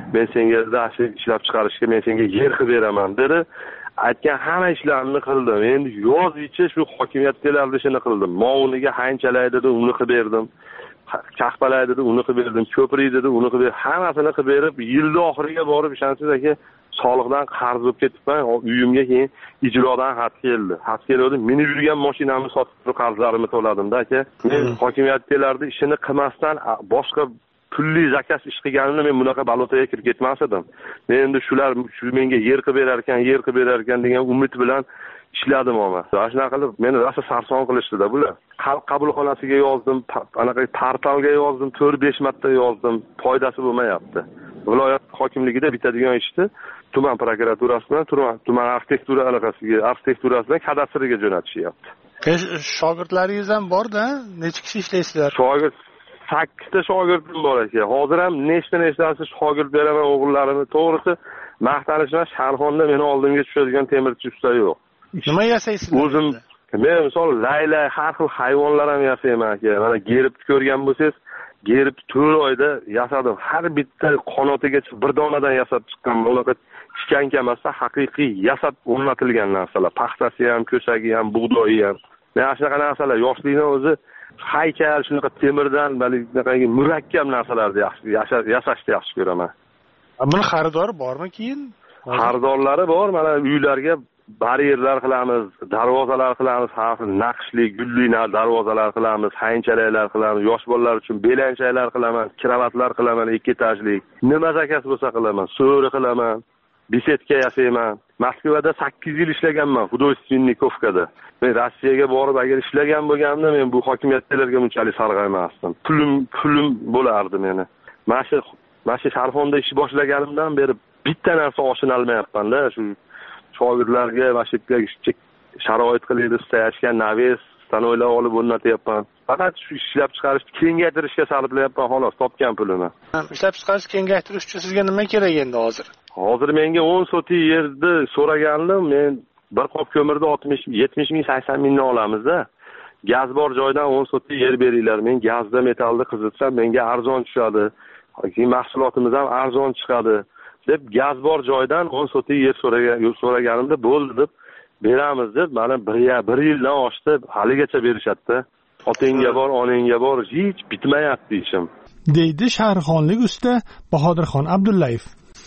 men senga dashi ishlab chiqarishga men senga yer qilib beraman dedi. Aytgan hamma ishlarni qildim. Endi yozgacha shu hokimiyatdalarda ishini qildim. Movuniga hanchalar dedi, uni qilib berdim. Chaqpalar dedi, uni qilib berdim. Ko'prik dedi, uni qilib berdim. Hammasini qilib berib, yilning oxiriga borib ishonsiz aka, soliqdan qarz olib ketibman. Uyimga keyin ijrodan xat keldi. Xat keldi, meni yurgan mashinamni sotib turib qarzlarimni to'ladim-da aka. Men hokimiyatdalarda ishini qilmasdan boshqa pulli zakas ish qilganimda men bunaqa balotaga kirib ketmas edim. Men endi shular shu menga yer qilib berar ekan, yer qilib berar ekan degan umid bilan ishladim ama. Shunaqa qilib meni rosa sarson qilishdi-da bular. Xalq qabulxonasiga yozdim, anaqa portalga yozdim, to'rt besh marta yozdim, foydasi bo'lmayapti. Viloyat hokimligida bitadigan ishni tuman prokuraturasidan, tuman arxitektura aloqasiga, arxitekturasidan kadastriga jo'natishyapti. Shogirdlaringiz ham bor-da, necha kishi ishlaysizlar? Shogird sakkizta shogirdim bor ekan. Hozir ham nechta-nechtasi shogird beraman o'g'illarimni. To'g'risi, maqtanishdan Sharxonda meni oldimga tushadigan temirchi usta yo'q. Nima yasaysizlar? O'zim men misol laylay har xil hayvonlar ham yasayman aka. Mana geribni ko'rgan bo'lsangiz, gerib to'rt oyda yasadim. Har bitta qanotigacha bir donadan yasab chiqqan. Unaqa ishkanka emasda haqiqiy yasab o'rnatilgan narsalar. Paxtasi ham, ko'sagi ham, bug'doyi ham. Men shunaqa narsalar yoshlikdan o'zi haykal shunaqa temirdan, balki murakkab narsalarni yaxshi yasashni yaxshi ko'raman. Buni xaridori bormi keyin? Xaridorlari bor. Mana uylarga baryerlar qilamiz, darvozalar qilamiz, har xil naqshli, gulli darvozalar qilamiz, haynchalaylar qilamiz, yosh bolalar uchun belanchaylar qilaman, kravatlar qilaman, ikki etajli. Nima zakas bo'lsa qilaman, so'ri qilaman, bisetka yasayman. Moskvada sakkiz yil ishlaganman, Xudosvinnikovkada. Men Rossiyaga borib agar ishlagan bo'lganimda men bu hokimiyatlarga bunchalik sarg'aymasdim. Pulim pulim bo'lardi meni. Mana shu mana shu Sharxonda ish boshlaganimdan beri bitta narsa oshini olmayapman-da, shu shogirdlarga vashibga sharoit qilaydi, istayashgan naves, stanoylar olib o'rnatyapman. Faqat shu ishlab chiqarishni kengaytirishga sarflayapman xolos, topgan pulimni. Ishlab chiqarish kengaytirish uchun sizga nima kerak endi hozir? Hozir menga o'n sotik yerni so'ragandim, men bir qop ko'mirni oltmish yetmish ming sakson mingdan olamiz-da. Gaz bor joydan o'n sotik yer beringlar. Men gazda metalni qizitsam menga arzon tushadi. Keyin mahsulotimiz ham arzon chiqadi deb gaz bor joydan o'n sotik yer so'ragan so'raganimda bo'ldi deb beramiz deb mana bir yildan oshdi, haligacha berishadi-da. Otangga bor, onangga bor, hech bitmayapti ishim. Deydi Sharxonlik usta Bahodirxon Abdullayev.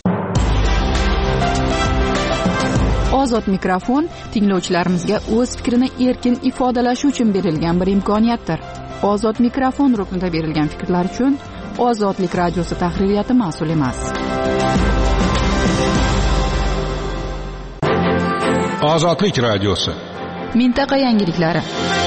Ozod mikrofon tinglovchilarimizga o'z fikrini erkin ifodalashi uchun berilgan bir imkoniyatdir. Ozod mikrofon ruknida berilgan fikrlar uchun Ozodlik radiosi tahririyati mas'ul emas. Ozodlik radiosi. Mintaqa yangiliklari.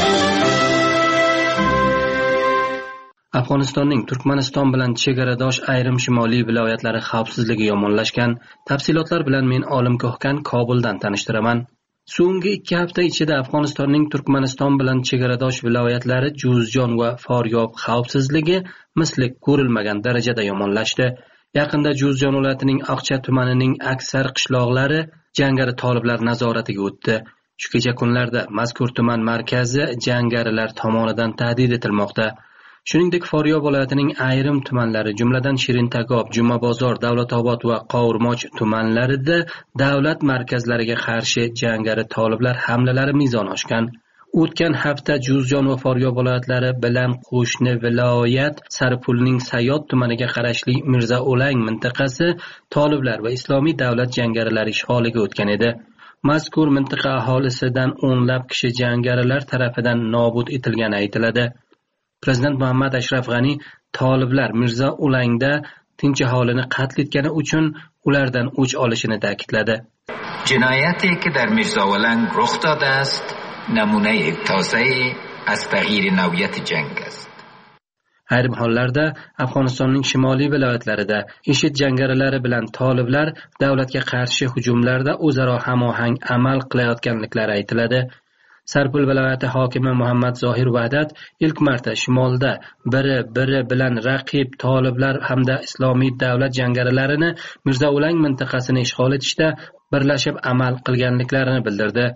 Afg'onistonning Turkmaniston bilan chegaradosh ayrim shimoliy viloyatlari xavfsizligi yomonlashgan. Tafsilotlar bilan men Olim Ko'hkan Kobuldan tanishtiraman. So'nggi ikki hafta ichida Afg'onistonning Turkmaniston bilan chegaradosh viloyatlari Juzjon va Foryob xavfsizligi misli ko'rilmagan darajada yomonlashdi. Yaqinda Juzjon viloyatining Oqcha tumanining aksar qishloqlari jangari toliblar nazoratiga o'tdi. Shu kecha kunlarda mazkur tuman markazi jangarilar tomonidan tahdid etilmoqda. Shuningdek, Foryob viloyatining ayrim tumanlari, jumladan Shirintakob, Jumabozor, Davlatobod va Qovurmoch tumanlarida davlat markazlariga qarshi jangari toliblar hamlalari mezon oshgan. O'tgan hafta Juzjon va Foryob viloyatlari bilan qo'shni viloyat Sarpulning Sayod tumaniga qarashli Mirza O'lang mintaqasi toliblar va islomiy davlat jangarilari ishg'oliga o'tgan edi. Mazkur mintaqa aholisidan o'nlab kishi jangarilar tarafidan nobud etilgani aytiladi. Prezident Muhammad Ashraf G'ani toliblar Mirza O'langda tinch aholini qatl etgani uchun ulardan o'ch olishini ta'kidladi. جنایتی که در میرزا اولنگ رخ داده است نمونه تازه‌ای از تغییر نوعیت جنگ است. Ayrim hollarda Afg'onistonning shimoliy viloyatlarida IShID jangarilari bilan toliblar davlatga qarshi hujumlarda o'zaro hamohang amal qilayotganliklari aytiladi. Sarpul viloyati hokimi Muhammad Zohir Vahdat ilk marta shimolda biri biri bilan raqib toliblar hamda islomiy davlat jangarilarini Mirza O'lang mintaqasini ishg'ol etishda birlashib amal qilganliklarini bildirdi.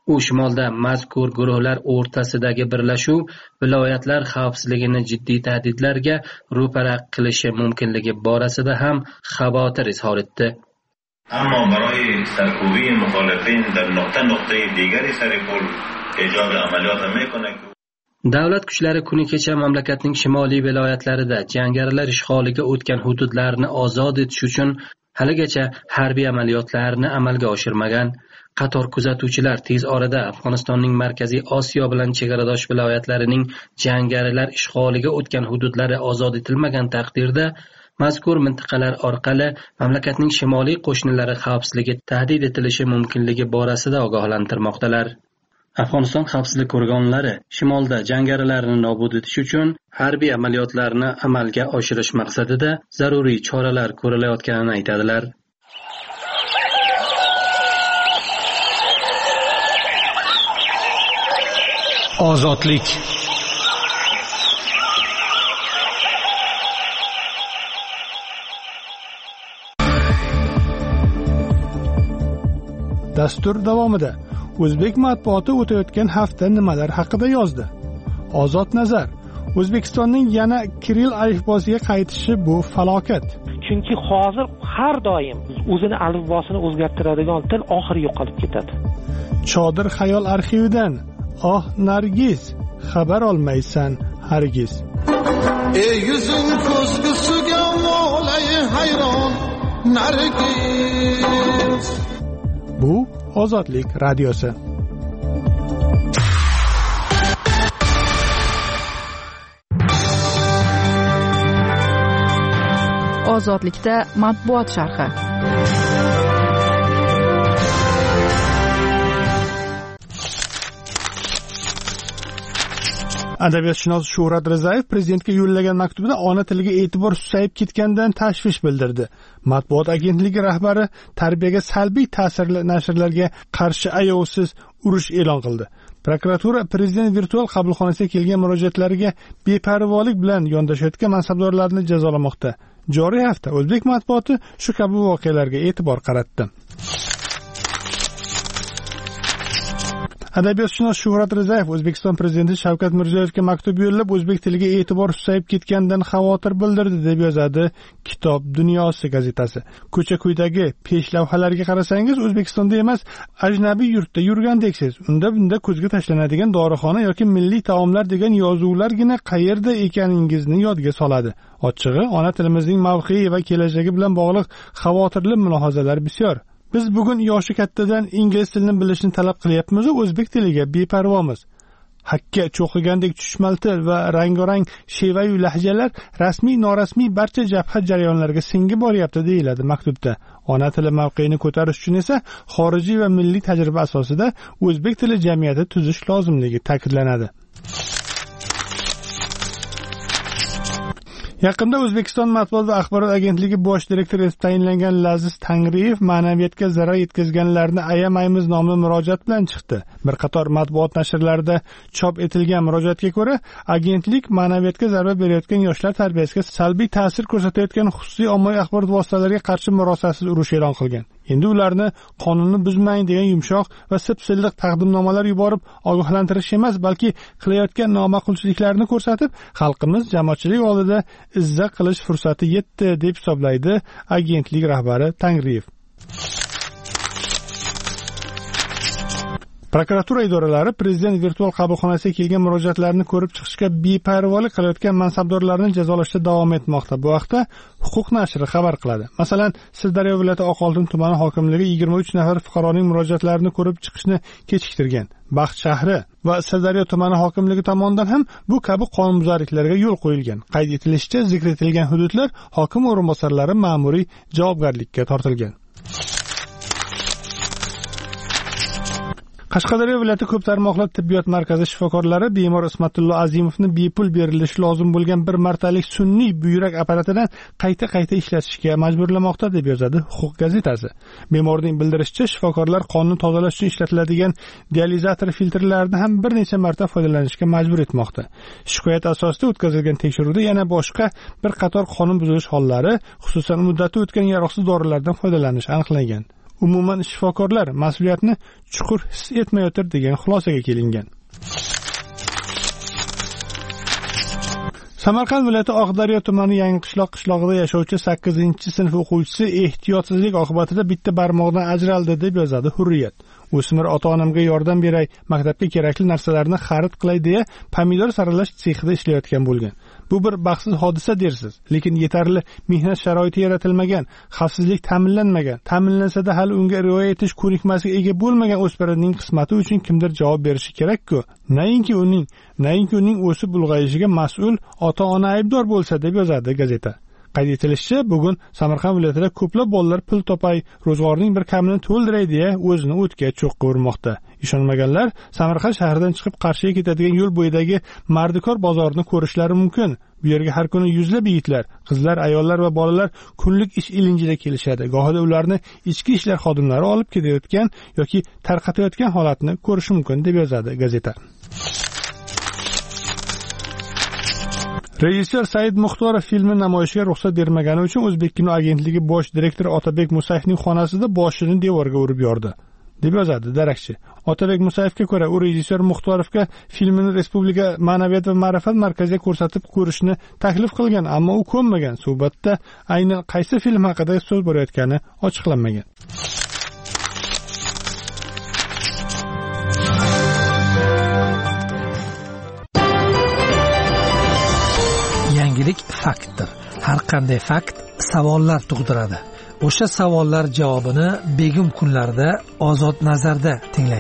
U shimolda mazkur guruhlar o'rtasidagi birlashuv viloyatlar xavfsizligini jiddiy tahdidlarga ro'para qilishi mumkinligi borasida ham xavotir izhor etdi. اما برای سرکوبی مخالفین در نقطه نقطه دیگری سر پل ایجاد عملیات میکنه. Davlat kuchlari kuni kecha mamlakatning shimoliy viloyatlarida jangarilar ishg'oliga o'tgan hududlarni ozod etish uchun haligacha harbiy amaliyotlarni amalga oshirmagan. Qator kuzatuvchilar tez orada Afg'onistonning Markaziy Osiyo bilan chegaradosh viloyatlarining jangarilar ishg'oliga o'tgan hududlari ozod etilmagan taqdirda mazkur mintaqalar orqali mamlakatning shimoliy qo'shnilari xavfsizligi tahdid etilishi mumkinligi borasida ogohlantirmoqdalar. Afg'oniston xavfsizlik organlari shimolda jangarilarni nobud etish uchun harbiy amaliyotlarni amalga oshirish maqsadida zaruriy choralar ko'rilayotganini aytadilar. Ozodlik. Dastur davomida O'zbek matbuoti o'tayotgan hafta nimalar haqida yozdi? Ozod nazar. O'zbekistonning yana Kiril alifbosiga qaytishi bu falokat. Chunki hozir har doim o'zini alifbosini o'zgartiradigan til oxiri yo'qolib ketadi. Chodir xayol arxividan Oh Nargiz, xabar olmaysan hargiz. Ey yuzing ko'zgusiga molay hayron Nargiz. Bu Ozodlik radiosi. Ozodlikda matbuot sharhi. Adabiyotshunos Shuhrat Rizayev prezidentga yo'llagan maktubida ona tiliga e'tibor susayib ketganidan tashvish bildirdi. Matbuot agentligi rahbari tarbiyaga salbiy ta'sirli nashrlarga qarshi ayovsiz urush e'lon qildi. Prokuratura prezident virtual qabulxonasiga kelgan murojaatlariga beparvolik bilan yondashayotgan mansabdorlarni jazolamoqda. Joriy hafta O'zbek matbuoti shu kabi voqealarga e'tibor qaratdi. Adabiyotshunos Shuhrat Rizayev O'zbekiston prezidenti Shavkat Mirziyoyevga maktub yo'llab o'zbek tiliga e'tibor susayib ketganidan xavotir bildirdi deb yozadi Kitob dunyosi gazetasi. Ko'cha-ko'ydagi peshlavhalarga qarasangiz O'zbekistonda emas, ajnabiy yurtda yurgandeksiz. Unda bunda ko'zga tashlanadigan dorixona yoki milliy taomlar degan yozuvlargina qayerda ekaningizni yodga soladi. Ochig'i, ona tilimizning mavqei va kelajagi bilan bog'liq xavotirli mulohazalar bisyor. Biz bugun yoshi kattadan ingliz tilini bilishni talab qilyapmiz, o'zbek tiliga beparvomiz. Hakka cho'qigandek chuchmal til va rang-rang sheva-yu lahjalar rasmiy norasmiy barcha jabha jarayonlariga singib boryapti deyiladi maktubda. Ona tili mavqeini ko'tarish uchun esa xorijiy va milliy tajriba asosida o'zbek tili jamiyati tuzish lozimligi ta'kidlanadi. Yaqinda O'zbekiston Matbuot va axborot agentligi bosh direktori etib tayinlangan Laziz Tangriyev ma'naviyatga zarar yetkazganlarni ayamaymiz nomli murojaat bilan chiqdi. Bir qator matbuot nashrlarida chop etilgan murojaatga ko'ra, agentlik ma'naviyatga zarba berayotgan yoshlar tarbiyasiga salbiy ta'sir ko'rsatayotgan xususiy ommaviy axborot vositalariga qarshi murosasiz urush e'lon qilgan. Endi ularni qonunni buzmang degan yumshoq va sip-silliq taqdimnomalar yuborib ogohlantirish emas, balki qilayotgan noma'qulchiliklarni ko'rsatib, xalqimiz jamoatchilik oldida izza qilish fursati yetdi deb hisoblaydi agentlik rahbari Tangriyev. Prokuratura idoralari prezident virtual qabulxonasiga kelgan murojaatlarni ko'rib chiqishga beparvolik qilayotgan mansabdorlarni jazolashda davom etmoqda. Bu haqda Huquq nashri xabar qiladi. Masalan, Sirdaryo viloyati Oqoltin tumani hokimligi yigirma uch nafar fuqaroning murojaatlarini ko'rib chiqishni kechiktirgan. Baxt shahri va Sirdaryo tumani hokimligi tomonidan ham bu kabi qonunbuzarliklarga yo'l qo'yilgan. Qayd etilishicha, zikr etilgan hududlar hokim o'rinbosarlari ma'muriy javobgarlikka tortilgan. Qashqadaryo viloyati ko'p tarmoqli tibbiyot markazi shifokorlari bemor Ismatullo Azimovni bepul berilishi lozim bo'lgan bir martalik sun'iy buyrak apparatidan qayta-qayta ishlatishga majburlamoqda deb yozadi Huquq gazetasi. Bemorning bildirishicha, shifokorlar qonni tozalash uchun ishlatiladigan dializator filtrlarini ham bir necha marta foydalanishga majbur etmoqda. Shikoyat asosida o'tkazilgan tekshiruvda yana boshqa bir qator qonun buzilish hollari, xususan muddati o'tgan yaroqsiz dorilardan foydalanish aniqlangan. umuman shifokorlar mas'uliyatni chuqur his etmayotir degan xulosaga kelingan. Samarqand viloyati Oqdaryo tumani Yangiqishloq qishlog'ida yashovchi sakkizinchi sinf o'quvchisi ehtiyotsizlik oqibatida bitta barmoqdan ajraldi deb yozadi Hurriyat. O'smir ota-onamga yordam beray, maktabga kerakli narsalarni xarid qilay deya pomidor saralash sexida ishlayotgan bo'lgan. Bu bir baxtsiz hodisa dersiz, lekin yetarli mehnat sharoiti yaratilmagan, xavfsizlik ta'minlanmagan, ta'minlansa-da hali unga rioya etish ko'nikmasiga ega bo'lmagan o'smirning qismati uchun kimdir javob berishi kerak-ku. Nainki uning, nainki uning o'sib ulg'ayishiga mas'ul ota-ona aybdor bo'lsa deb yozadi gazeta. Qayd etilishicha, bugun Samarqand viloyatida ko'plab bolalar pul topay, ro'zg'orning bir kamini to'ldiray deya o'zini o'tga cho'qqa urmoqda. Ishonmaganlar Samarqand shahridan chiqib Qarshiga ketadigan yo'l bo'yidagi Mardikor bozorini ko'rishlari mumkin. Bu yerga har kuni yuzlab yigitlar, qizlar, ayollar va bolalar kunlik ish ilinjida kelishadi. Gohida ularni ichki ishlar xodimlari olib ketayotgan yoki tarqatayotgan holatni ko'rish mumkin deb yozadi gazeta. Rejissor Said Muxtorov filmi namoyishga ruxsat bermagani uchun O'zbek kino agentligi bosh direktori Otabek Musayevning xonasida boshini devorga urib yordi, deb yozadi Darakchi. Otabek Musayevga ko'ra, u rejissor Muxtorovga filmini Respublika ma'naviyat va ma'rifat markaziga ko'rsatib ko'rishni taklif qilgan, ammo u ko'nmagan. Suhbatda aynan qaysi film haqida so'z borayotgani ochiqlanmagan. Yangilik faktdir. Har qanday fakt savollar tug'diradi. O'sha savollar javobini begim kunlarda Ozod nazarda tinglang.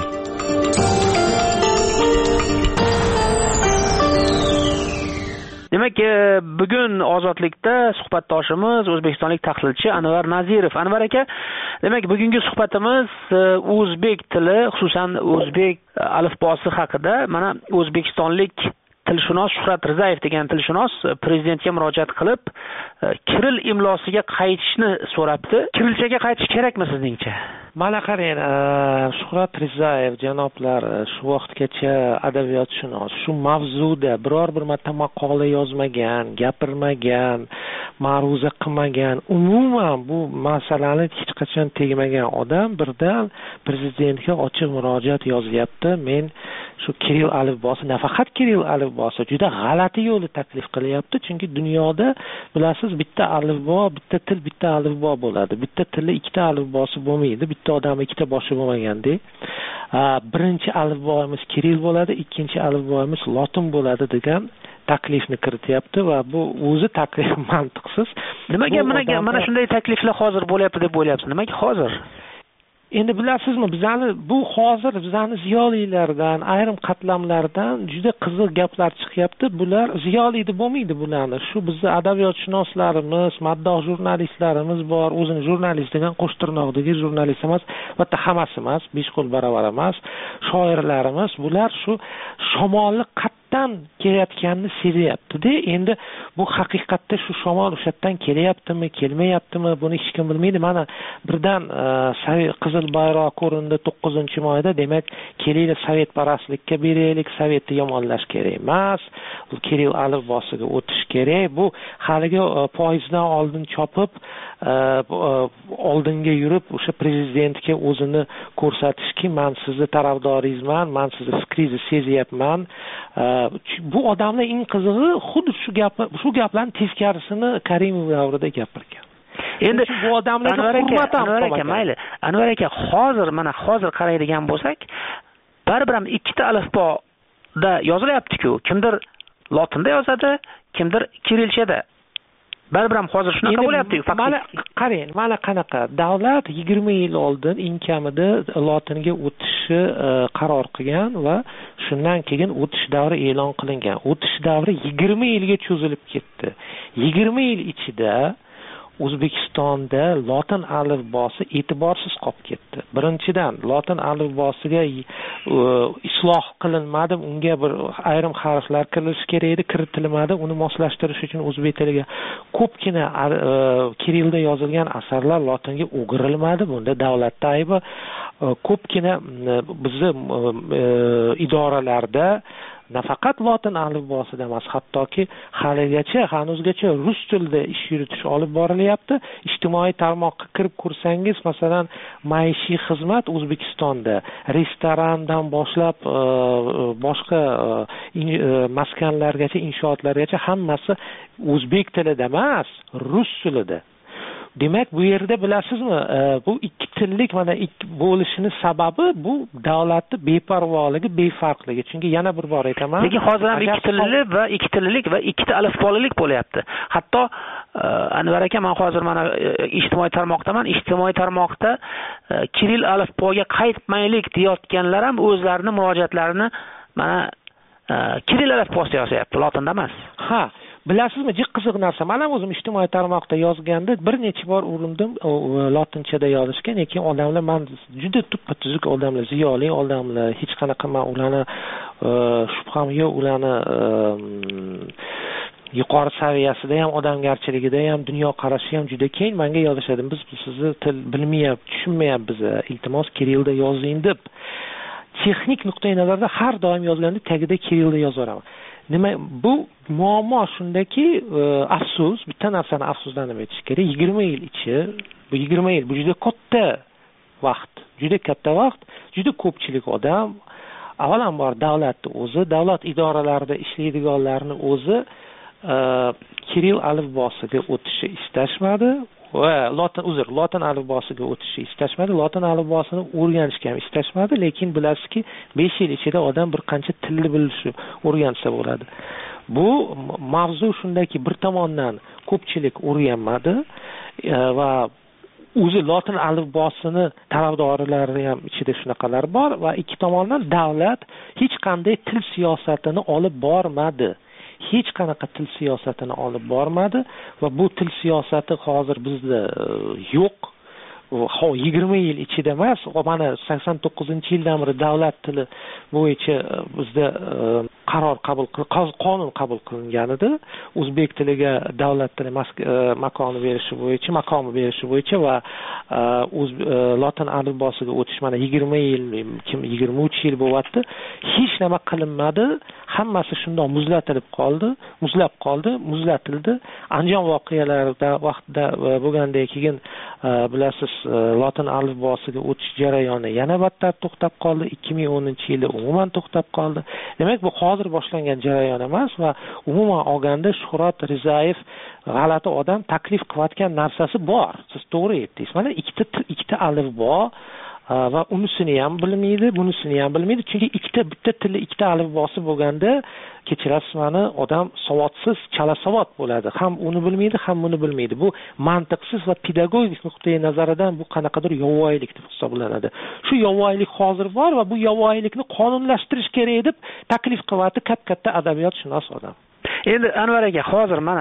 Demak, bugun Ozodlikda suhbatdoshimiz o'zbekistonlik tahlilchi Anvar Nazirov. Anvar aka, demak, bugungi suhbatimiz o'zbek tili, xususan o'zbek alifbosi haqida. Mana o'zbekistonlik tilshunos Shuhrat Rizayev degan tilshunos prezidentga murojaat qilib, Kiril imlosiga qaytishni so'rabdi. Kirilchaga qaytish kerakmi sizningcha? Mana qarang, Shuhrat Rizayev janoblar shu vaqtgacha adabiyotshunos shu mavzuda biror bir marta maqola yozmagan, gapirmagan, ma'ruza qilmagan, umuman bu masalani hech qachon tegmagan odam birdan prezidentga ochiq murojaat yozyapti. Men shu Kiril alifbosi, nafaqat Kiril alifbosi juda g'alati yo'lni taklif qilyapti, chunki dunyoda bilasiz, bitta alifbo, bitta til, bitta alifbo bo'ladi. Bitta tilda ikkita alifbosi bo'lmaydi. Bitta odam ikkita boshi bo'lmagandek. Birinchi alifboimiz Kiril bo'ladi, ikkinchi alifboimiz lotin bo'ladi degan taklifni kirityapti va bu o'zi taklif mantiqsiz. Nimaga mana mana shunday takliflar hozir bo'lyapti deb o'ylayapsiz? Nimaga hozir? Endi bilasizmi, bizani bu hozir bizani ziyolilardan, ayrim qatlamlardan juda qiziq gaplar chiqyapti. Bular ziyoli deb bo'lmaydi bularni. Shu bizni adabiyotshunoslarimiz, maddoh jurnalistlarimiz bor. O'zini jurnalist degan qo'sh tirnoqdagi jurnalist emas, albatta hammasi emas, besh qo'l baravar emas. Shoirlarimiz bular shu shamolni qatdan kelayotganini sezyapti-da. Endi bu haqiqatda shu shamol o'shatdan kelyaptimi, kelmayaptimi, buni hech kim bilmaydi. Mana birdan qizil bayroq ko'rindi to'qqizinchi mayda, demak, kelaylik sovet parastlikka beraylik, sovetni yomonlash kerak emas, bu Kiril alifbosiga o'tish kerak. Bu haligi poyezddan oldin chopib, oldinga yurib o'sha prezidentga o'zini ko'rsatishki, men sizni tarafdoringizman, men sizni fikringizni sezyapman. Bu odamlar eng qizig'i xuddi shu gap, shu gaplarning teskarisini Karimov davrida gapirgan. Endi bu odamlarga hurmat ham Anvar aka, mayli. Anvar aka, hozir mana hozir qaraydigan bo'lsak, baribir ham ikkita alifboda yozilyapti-ku. Kimdir lotinda yozadi, kimdir kirilchada. Baribir ham hozir shunaqa bo'lyapti-ku. Mana qarang, mana qanaqa davlat yigirma yil oldin eng kamida lotinga o'tishni qaror qilgan va shundan keyin o'tish davri e'lon qilingan. O'tish davri yigirma yilga cho'zilib ketdi. yigirma yil ichida O'zbekistonda lotin alifbosi e'tiborsiz qolib ketdi. Birinchidan, lotin alifbosiga isloh qilinmadi, unga bir ayrim harflar kirilishi kerak edi, kiritilmadi. Uni moslashtirish uchun o'zbek tiliga ko'pgina kirilda yozilgan asarlar lotinga o'girilmadi. Bunda davlatning aybi. Ko'pgina bizni idoralarda nafaqat lotin alifbosida emas, hattoki haligacha hanuzgacha rus tilida ish yuritish olib borilyapti. Ijtimoiy tarmoqqa kirib ko'rsangiz, masalan, maishiy xizmat O'zbekistonda restorandan boshlab boshqa maskanlargacha, inshootlargacha hammasi o'zbek tilida emas, rus tilida. Demak, bu yerda bilasizmi, bu ikki tillik mana bo'lishini sababi bu davlatning beparvoligi, befarqligi. Chunki yana bir bor aytaman, lekin hozir ham ikki tillik va ikki tillik va ikkita alifbolilik bo'lyapti. Hatto Anvar aka, men hozir mana ijtimoiy tarmoqdaman. Ijtimoiy tarmoqda kiril alifboga qaytmaylik deyotganlar ham o'zlarining murojaatlarini mana kiril alifbosida yozyapti, lotinda emas. Ha, bilasizmi, jiq qiziq narsa. Men ham o'zim ijtimoiy tarmoqda yozganda bir necha bor urindim lotinchada yozishga, lekin odamlar, men juda tuppa-tuzuk odamlar, ziyoli odamlar, hech qanaqa men ularni shubham yo'q, ularni yuqori saviyasida ham, odamgarchiligida ham, dunyoqarashi ham juda keng. Menga yozishadi, biz sizni til bilmayapmiz, tushunmayapmiz, iltimos kirilda yozing deb. Texnik nuqtai nazarda har doim yozganda tagida kirilda yozaman. Nima bu muammo shundaki, afsus, bitta narsani afsuslanib aytish kerak. yigirma yil ichi, bu yigirma yil bu juda katta vaqt, juda katta vaqt, juda ko'pchilik odam, avvalambor davlatning o'zi, davlat idoralarida ishlaydiganlarning o'zi kiril alifbosiga o'tishni istashmadi va lotin uzr, lotin alifbosiga o'tishni istashmadi, lotin alifbosini o'rganishga ham istashmadi, lekin bilasizki, besh yil ichida odam bir qancha tilni bilishi, o'rgansa bo'ladi. Bu mavzu shundaki, bir tomondan ko'pchilik o'rganmadi va o'zi lotin alifbosini tarafdorlari ham ichida shunaqalar bor va ikki tomondan davlat hech qanday til siyosatini olib bormadi. Hech qanaqa til siyosatini olib bormadi va bu til siyosati hozir bizda yo'q. yigirma yil ichida emas, mana sakson to'qqizinchi yildan beri davlat tili bo'yicha bizda qaror qabul qonun qabul qilingan edi. O'zbek tiliga davlat tili makoni berishi bo'yicha, maqomi berishi bo'yicha va o'z lotin alifbosiga o'tish mana yigirma yil, yigirma uch yil bo'lyapti. Hech nima qilinmadi. Hammasi shundoq muzlatilib qoldi, muzlab qoldi, muzlatildi. Andijon voqealarida vaqtida bo'lgandan keyin bilasiz, lotin alifbosiga o'tish jarayoni yana battar to'xtab qoldi. ikki ming o'ninchi yilda umuman to'xtab qoldi. Demak, bu hozir boshlangan jarayon emas va umuman olganda Shuhrat Rizayev g'alati odam taklif qilayotgan narsasi bor. Siz to'g'ri aytdingiz. Mana ikkita ikkita alifbo va unisini ham bilmaydi, bunisini ham bilmaydi. Chunki ikkita bitta tilli ikkita alifbosi bo'lganda, kechirasiz, meni odam savodsiz, chala savod bo'ladi. Ham uni bilmaydi, ham buni bilmaydi. Bu mantiqsiz va pedagogik nuqtai nazaridan bu qanaqadir yovvoyilik deb hisoblanadi. Shu yovvoyilik hozir bor va bu yovvoyilikni qonunlashtirish kerak deb taklif qilyapti katta-katta adabiyotshunos odam. Endi Anvar aka, hozir mana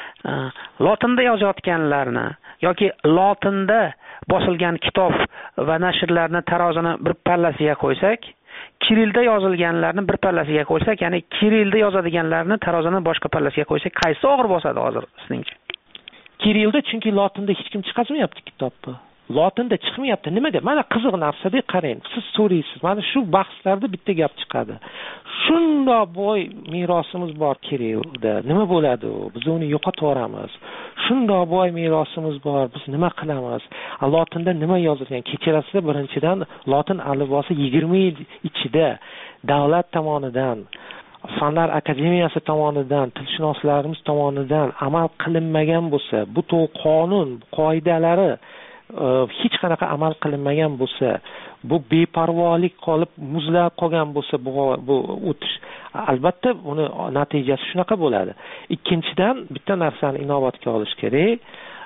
lotinda yozayotganlarni yoki lotinda bosilgan kitob va nashrlarni tarozini bir pallasiga qo'ysak, kirilda yozilganlarni bir pallasiga qo'ysak, ya'ni kirilda yozadiganlarni tarozini boshqa pallasiga qo'ysak, qaysi og'ir bosadi hozir sizningcha? Kirilda, chunki lotinda hech kim chiqazmayapti kitobni. Lotinda chiqmayapti. Nimaga? Mana qiziq narsada qarang. Siz so'raysiz. Mana shu bahslarda bitta gap chiqadi. Shundoq boy merosimiz bor kirilda. Nima bo'ladi u? Biz uni yo'qotib yuboramiz. Shundoq boy merosimiz bor. Biz nima qilamiz? Lotinda nima yozilgan? Kechirasizlar, birinchidan lotin alifbosi yigirma yil ichida davlat tomonidan, Fanlar akademiyasi tomonidan, tilshunoslarimiz tomonidan amal qilinmagan bo'lsa, bu to'g'ri qonun qoidalari hech qanaqa amal qilinmagan bo'lsa, bu beparvolik qolib muzlab qolgan bo'lsa, bu bu o'tish albatta uni natijasi shunaqa bo'ladi. Ikkinchidan bitta narsani inobatga olish kerak.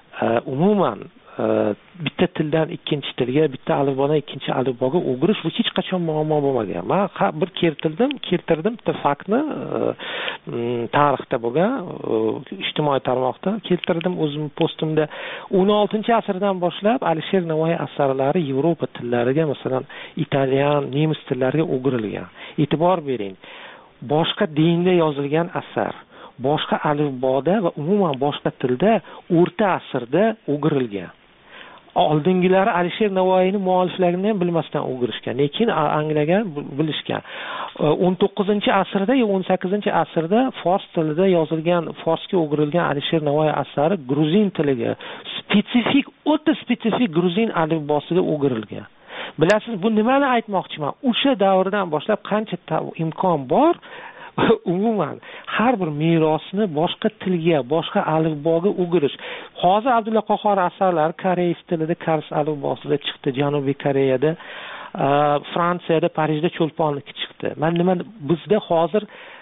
Umuman bitta tildan ikkinchi tilga, bitta alifbodan ikkinchi alifboga o'girish bu hech qachon muammo bo'lmagan. Men bir keltirdim, keltirdim bitta faktni, tarixda bo'lgan, ijtimoiy tarmoqda keltirdim o'zim postimda. o'n oltinchi asrdan boshlab Alisher Navoiy asarlari Yevropa tillariga, masalan, italyan, nemis tillariga o'girilgan. E'tibor bering. Boshqa dinda yozilgan asar boshqa alifboda va umuman boshqa tilda o'rta asrda o'girilgan. oldingilari Alisher Navoiyning mualliflarini ham bilmasdan o'girishgan, lekin anglagan, bilishgan. o'n to'qqizinchi asrda yo o'n sakkizinchi asrda fors tilida yozilgan, forsga o'girilgan Alisher Navoiy asari gruzin tiliga, spetsifik, o'ta spetsifik gruzin alifbosiga o'girilgan. Bilasiz, bu nimani aytmoqchiman? O'sha davrdan boshlab qancha imkon bor, umuman har bir merosni boshqa tilga, boshqa alifboga o'girish. Hozir Abdulla Qahhor asarlari koreys tilida, kars alifbosida chiqdi, Janubiy Koreyada, Fransiyada, Parijda cho'lponniki chiqdi. Men nima, bizda hozir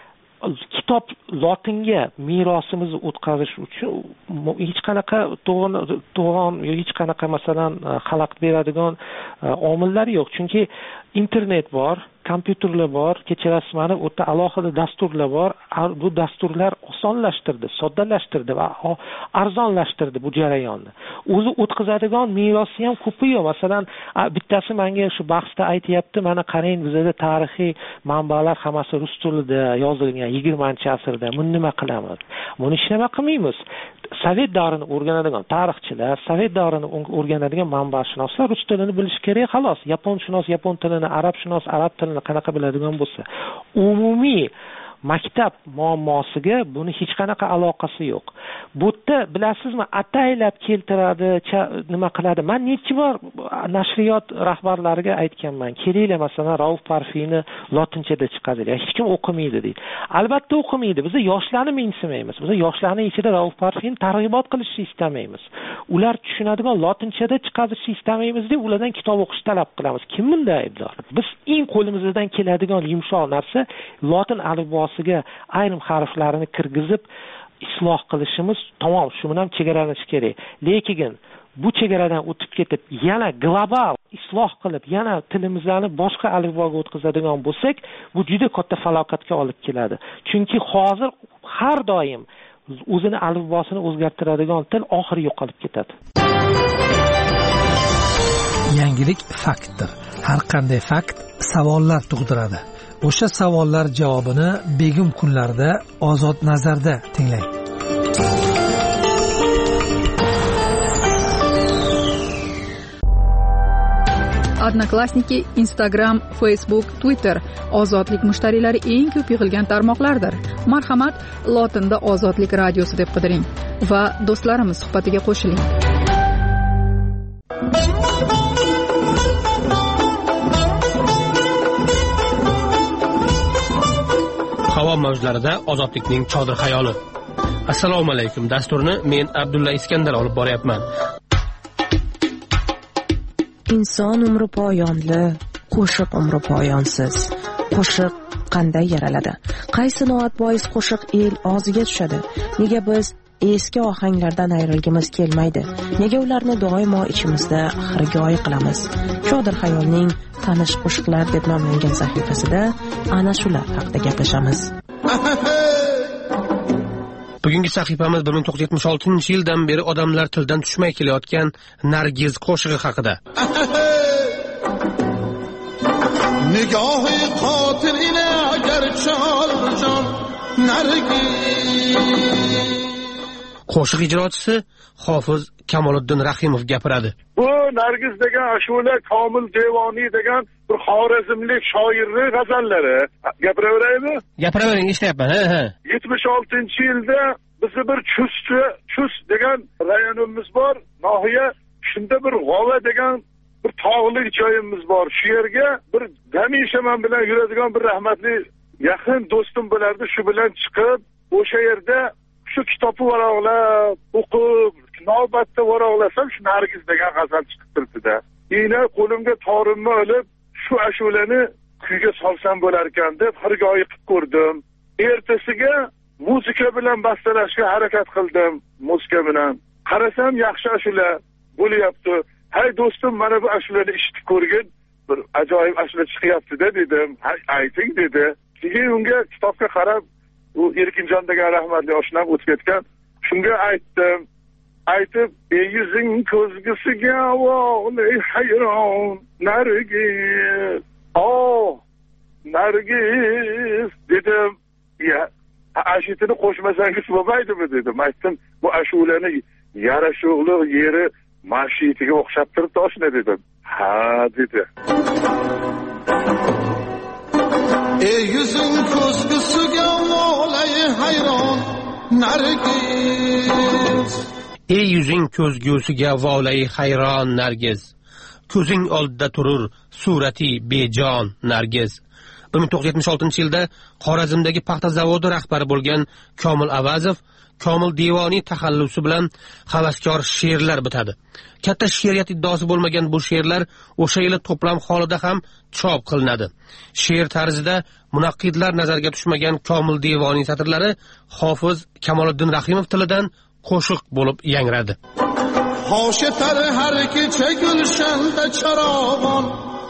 kitob lotinga merosimizni o'tkazish uchun hech qanaqa to'g'on, hech qanaqa masalan xalaqit beradigan omillar yo'q. Chunki internet bor, kompyuterlar bor, kechirasiz, mana o'ta alohida dasturlar bor. Bu dasturlar osonlashtirdi, soddalashtirdi va arzonlashtirdi bu jarayonni. O'zi o'tkazadigan merosi ham ko'paydi. Masalan, bittasi menga shu bahsda aytayapti, mana qarang, bizda tarixiy manbalar hammasi rus tilida yozilgan yigirmanchi asrda. Buni nima qilamiz? Buni hech nima qilmaymiz. Sovet davrini o'rganadigan tarixchilar, Sovet davrini o'rganadigan manbashunoslar rus tilini bilish kerak, xolos. Yaponshunos yapon tilini, arabshunos arab tilini qanaqa biladigan bo'lsa, umumiy maktab muammosiga buni hech qanaqa aloqasi yo'q. Bu yerda bilasizmi, ataylab keltiradi, nima qiladi. Men necha bor nashriyot rahbarlariga aytganman, kelinglar masalan Rauf Parfiyni lotinchada chiqadilar, hech kim o'qimaydi deydi. Albatta o'qimaydi. Biz yoshlarni mensimaymiz. Biz yoshlarni ichida Rauf Parfiyni targ'ibot qilishni istamaymiz. Ular tushunadigan lotinchada chiqarishni istamaymiz deb ulardan kitob o'qishni talab qilamiz. Kim bunda aybdor? Biz eng qo'limizdan keladigan yumshoq narsa lotin alifbosiga ayrim harflarini kirgizib isloh qilishimiz, tamom, shu bilan chegaralanish kerak. Lekin bu chegaradan o'tib ketib, yana global isloh qilib, yana tilimizni boshqa alifboga o'tkazadigan bo'lsak, bu juda katta falokatga olib keladi. Chunki hozir har doim o'zini alifbosini o'zgartiradigan til oxiri yo'qolib ketadi. Yangilik faktdir. Har qanday fakt savollar tug'diradi. O'sha savollar javobini begim kunlarda Ozod nazarda tinglang. Odnoklassniki, Instagram, Facebook, Twitter ozodlik mushtariylari eng ko'p yig'ilgan tarmoqlardir. Marhamat, lotinda Ozodlik radiosi deb qidiring va do'stlarimiz suhbatiga qo'shiling. Havo mavjlarida ozodlikning chodir xayoli. Assalomu alaykum. Dasturni men Abdulla Iskandar olib boryapman. Inson umri poyonli, qo'shiq umri poyonsiz. Qo'shiq qanday yaraladi? Qaysi noat bois qo'shiq el og'ziga tushadi? Nega biz eski ohanglardan ayrilgimiz kelmaydi? Nega ularni doimo ichimizda xirgoyi qilamiz? Chodir xayolning tanish qo'shiqlar deb nomlangan sahifasida ana shular haqida gaplashamiz. Bugungi sahifamiz bir ming to'qqiz yuz yetmish oltinchi yildan beri odamlar tildan tushmay kelayotgan Nargiz qo'shig'i haqida. Nigohi qotil ina agar chaljon Nargiz. Qo'shiq ijrochisi Hofiz Kamoliddin Rahimov gapiradi. Bu Nargiz degan ashula Komil Devoniy degan bir xorazmlik shoirning g'azallari. Gapiraveraymi? Gapiravering, eshityapman. Ha, ha. yetmish oltinchi yilda bizni bir Chustri, Chust degan rayonimiz bor, nohiya. Shunda bir G'ova degan bir tog'li joyimiz bor. Shu yerga bir hamisha men bilan yuradigan bir rahmatli yaqin do'stim bo'lardi. Shu bilan chiqib, o'sha yerda shu kitobni varaqlab, o'qib, navbatda varaqlasam shu Nargiz degan g'azal chiqib turibdi-da. Yana qo'limga torimni olib, shu ashulani kuyga solsam bo'lar ekan deb xirgoyi qilib ko'rdim. Ertasiga muzika bilan bastalashga harakat qildim, muzika bilan. Qarasam yaxshi ashula bo'lyapti. Hay do'stim, mana bu ashulani eshitib ko'rgin, bir ajoyib ashula chiqyapti-da dedim. Hay ayting dedi. Keyin unga kitobga qarab, u Erkinjon degan rahmatli oshnam o'tib ketgan. Shunga aytdim. Aytib, ey yuzing ko'zgisiga vo'li hayron Nargiz. Oh, Nargiz dedim. Ya, ashitini qo'shmasangiz bo'lmaydimi dedim. Aytdim, bu ashulani yarashuqli yeri mana shu itiga o'xshab turibdi oshna dedim. Ha dedi. Ey yüzün ko'zgusiga volay hayron nargiz. Ey yuzing ko'zgusiga volay hayron nargiz. Ko'zing oldida turur surati bejon nargiz. bir ming to'qqiz yuz yetmish oltinchi yilda Xorazmdagi paxta zavodi rahbari bo'lgan Komil Avazov Komil Devoniy taxallusi bilan havaskor she'rlar bitadi. Katta she'riyat iddaosi bo'lmagan bu she'rlar o'sha yili to'plam holida ham chop qilinadi. She'r tarzida munaqqidlar nazarga tushmagan Komil Devoniy satrlari Hofiz Kamoliddin Rahimov tilidan qo'shiq bo'lib yangradi. Hoşetar har kecha gulshanda charog'on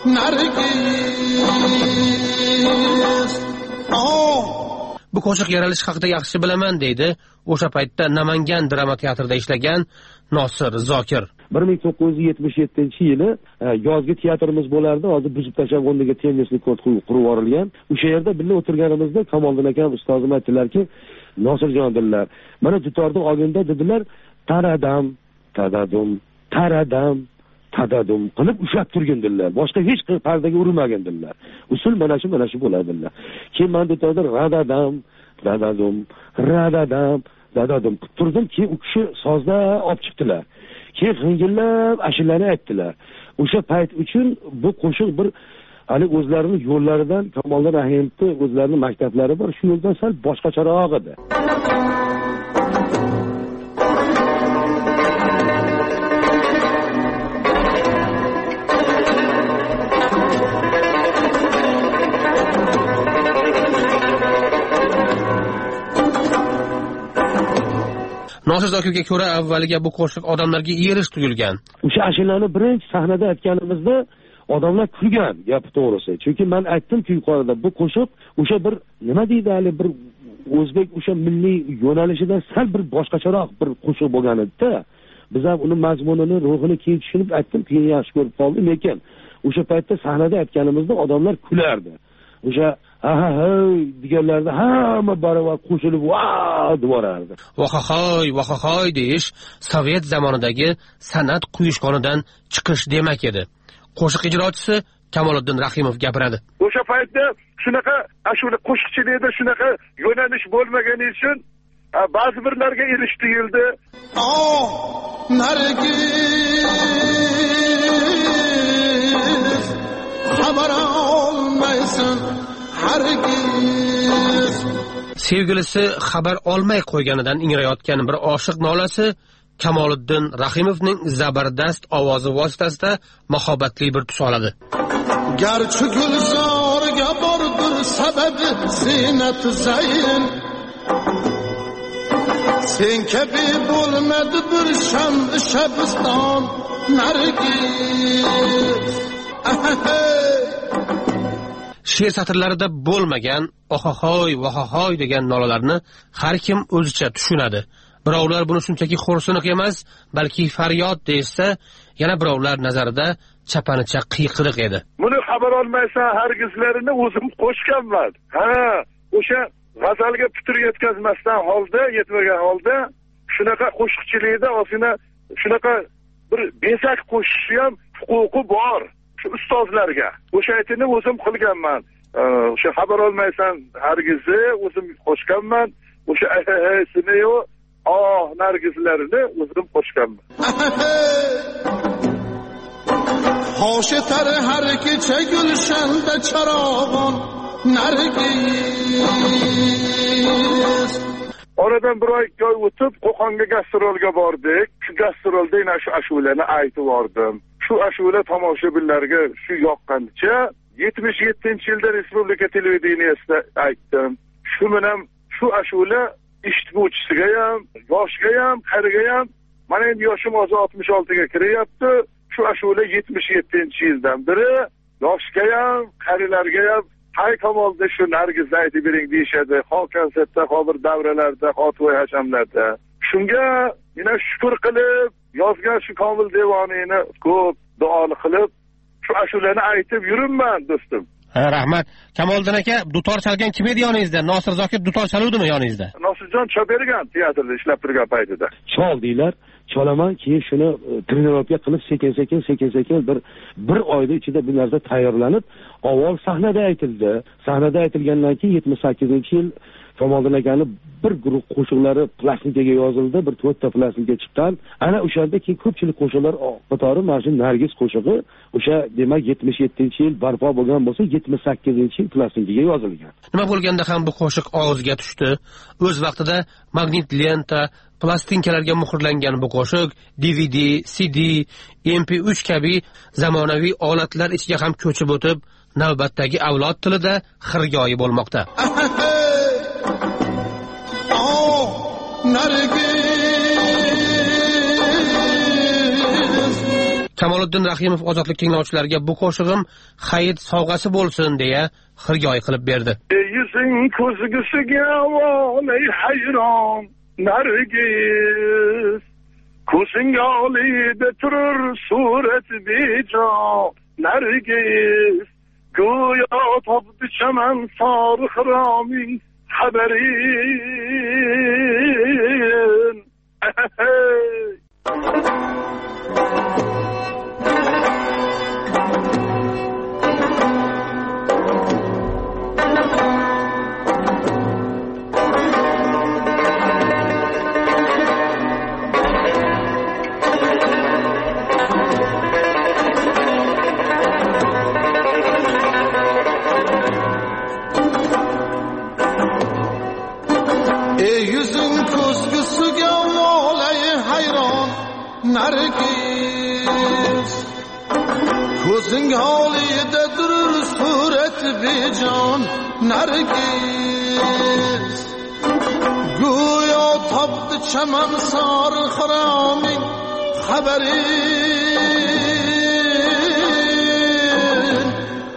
nargiz. Oh Bu qo'shiq yaralish haqida yaxshi bilaman deydi o'sha paytda Namangan drama teatrida ishlagan Nosir Zokir. bir ming to'qqiz yuz yetmish yettinchi yili yozgi teatrimiz bo'lardi. Hozir buzib tashlab o'rniga tennislik kort qurib yuborilgan. O'sha yerda birga o'tirganimizda Kamoliddin akam ustozim aytdilarki, Nosirjon dedilar, mana dutorni olganda dedilar, taradam, tadadum, taradam, tadadum qilib ushlab turgin dedilar. Boshqa hech pardaga urmagin dedilar. Usul mana shu mana shu bo'ladi dedilar. Keyin men dutorda radadam, dadadum, radadam, dadadum turdim ki u kishi sozda olib chiqdilar. Keyin g'ingillab ashulani aytdilar. O'sha payt uchun bu qo'shiq bir hali o'zlarining yo'llaridan Kamoliddin Rahimovning o'zlarining maktablari bor. Shu yo'ldan sal boshqacharoq edi. Nosir Zokirga ko'ra avvaliga bu qo'shiq odamlarga erish tuyulgan. O'sha ashulani birinchi sahnada aytganimizda odamlar kulgan, gapi to'g'risi. Chunki men aytdim-ku yuqorida bu qo'shiq o'sha bir nima deydi, hali bir o'zbek o'sha milliy yo'nalishidan sal bir boshqacharoq bir qo'shiq bo'lgan edi-da. Biz ham uni mazmunini, ruhini keyin tushunib aytdim, keyin yaxshi ko'rib qoldim, lekin o'sha paytda sahnada aytganimizda odamlar kulardi. O'sha ha ha hey deganlarda hamma baravar qo'shilib va deb borardi. Vahahoy, vahahoy deyish Sovet zamonidagi san'at quyishqonidan chiqish demak edi. Qo'shiq ijrochisi Kamoliddin Rahimov gapiradi. O'sha paytda shunaqa ashula qo'shiqchilikda shunaqa yo'nalish bo'lmagani uchun ba'zi birlarga erish tuyuldi. Oh, nargiz xabar olmaysan hargiz. Sevgilisi xabar olmay qo'yganidan ingrayotgan bir oshiq nolasi Kamoliddin Rahimovning zabardast ovozi vositasida mahobatli bir tus oladi. Garchi gulzorga bordir sababi zinat zayn. Sen kabi bo'lmadi bir sham shabiston nargiz. She'r satrlarida bo'lmagan ohahoy vahahoy degan nolalarni har kim o'zicha tushunadi. Birovlar buni shunchaki xo'rsiniq emas, balki faryod deysa, yana birovlar nazarida chapanicha qiyqiriq edi. Buni xabar olmaysan hargizlarini o'zim qo'shganman. Ha, o'sha g'azalga putur yetkazmasdan holda, yetmagan holda shunaqa qo'shiqchilikda o'zina shunaqa bir besak qo'shishi ham huquqi bor. Shu ustozlarga o'sha aytini o'zim qilganman. O'sha xabar olmaysan hargizni o'zim qo'shganman. O'sha aysini yo oh nargizlarini o'zim qo'shganman. Hoşetar har kecha gulshanda charog'on nargiz. Oradan bir oy joy o'tib Qo'qonga gastrolga bordik. Shu gastrolda yana shu ashulani aytib bordim. Shu ashula tomoshabinlarga shu yoqqancha yetmish yettinchi yilda Respublika televideniyasida aytdim. Shu bilan shu ashula eshituvchisiga ham, yoshga ham, qariga ham, mana endi yoshim hozir oltmish oltiga kiryapti. Shu ashula yetmish yettinchi yildan beri yoshga ham, qarilarga ham hay kamolda shu nargizni aytib bering deyishadi. Xo konsertda, hozir davralarda, xotvoy hashamlarda. Shunga yana shukr qilib, yozgan shu Komil Devoniyni ko'p duo qilib, shu ashulani aytib yuribman do'stim. Ha, rahmat. Kamoliddin aka, dutor chalgan kim edi yoningizda? Nosir Zokir dutor chaluvdimi yoningizda? Nosirjon Chobergan teatrda ishlab turgan paytida. Chol deylar. cholaman, keyin shuni trenirovka qilib sekin sekin sekin sekin bir bir oyda ichida bu narsa tayyorlanib, avval sahnada aytildi. Sahnada aytilgandan keyin yetmish sakkizinchi yil Kamoliddin akani bir guruh qo'shiqlari plastinkaga yozildi, bir to'rtta plastinka chiqqan. Ana o'shanda keyin ko'pchilik qo'shiqlar qatori mana shu Nargiz qo'shig'i o'sha demak yetmish yettinchi yil barpo bo'lgan bo'lsa, yetmish sakkizinchi yil plastinkaga yozilgan. Nima bo'lganda ham bu qo'shiq og'izga tushdi. O'z vaqtida magnit lenta, plastinkalarga muhrlangan bu qo'shiq D V D, C D, M P uch kabi zamonaviy olatlar ichiga ham ko'chib o'tib, navbatdagi avlod tilida xirgoyi bo'lmoqda. Kamoliddin Rahimov ozodlik tinglovchilariga bu qo'shig'im Hayit sovg'asi bo'lsin deya xirgoyi qilib berdi. Yuzing ko'zgusiga volay hayron Nargiz, ko'zing olida turur surat bejon Nargiz, go'yo topdi chaman sori xiroming xabarin. Nargiz, ko'zing holida durur surat bejon Nargiz, go'yo topdi chaman sori xiroming xabarin.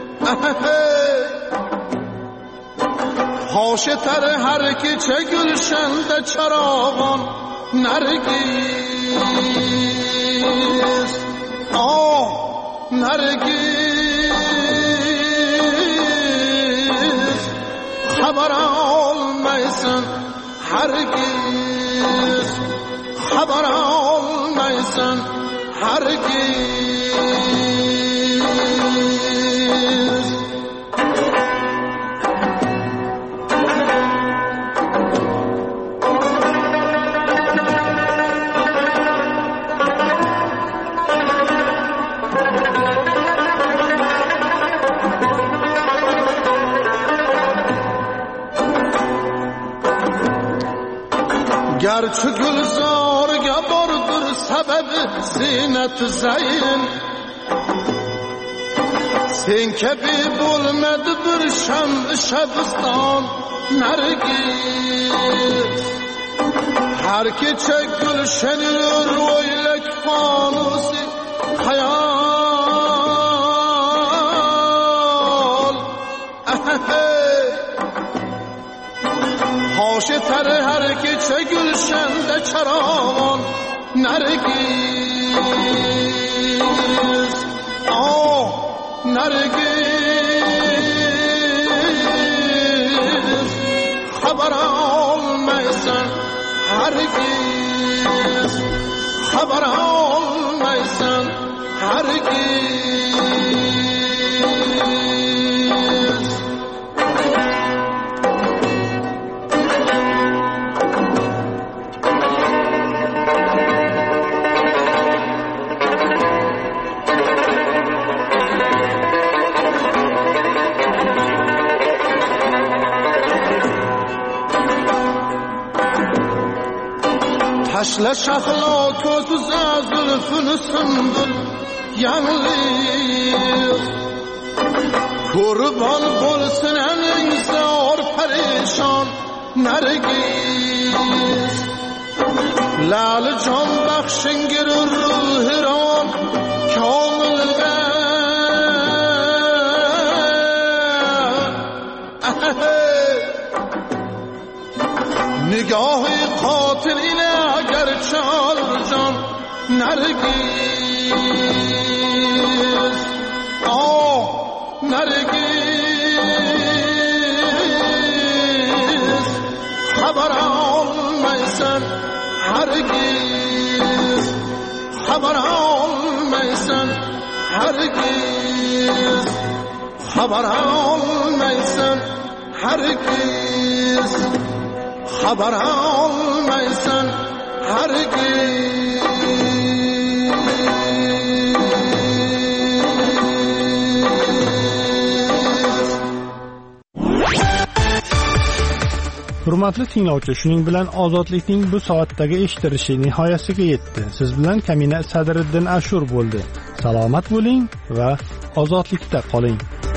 Hosh etar har kecha gulshanda charog'on Nargiz, oh Nargiz, xabar olmaysan hargiz, xabar olmaysan hargiz. Garchi gulzorga bordir sababi zinat zayn, sen kabi bo'lmadi bir sham shabiston Nargiz, har kecha gulshan yur o'ylak fonusi xayol. Hosh etar har kecha gulshanda charog'on Nargiz, oh Nargiz, xabar olmaysan hargiz, xabar olmaysan hargiz. Tashla shahlo ko'z zulfini sunbul yangliq, qurbon bo'lsin aning zor parishon Nargiz, lali jon baxshingir ruhiron komilga. Nigohi qotil ila agar choljon Nargiz, oh Nargiz, xabar olmaysan hargiz, xabar olmaysan hargiz xabar olmaysan hargiz xabar olmaysan hargiz Hurmatli tinglovchi, shuning bilan ozodlikning bu soatdagi eshitilishi nihoyasiga yetdi. Siz bilan Kamina Sadriddin Ashur bo'ldi. Salomat bo'ling va ozodlikda qoling.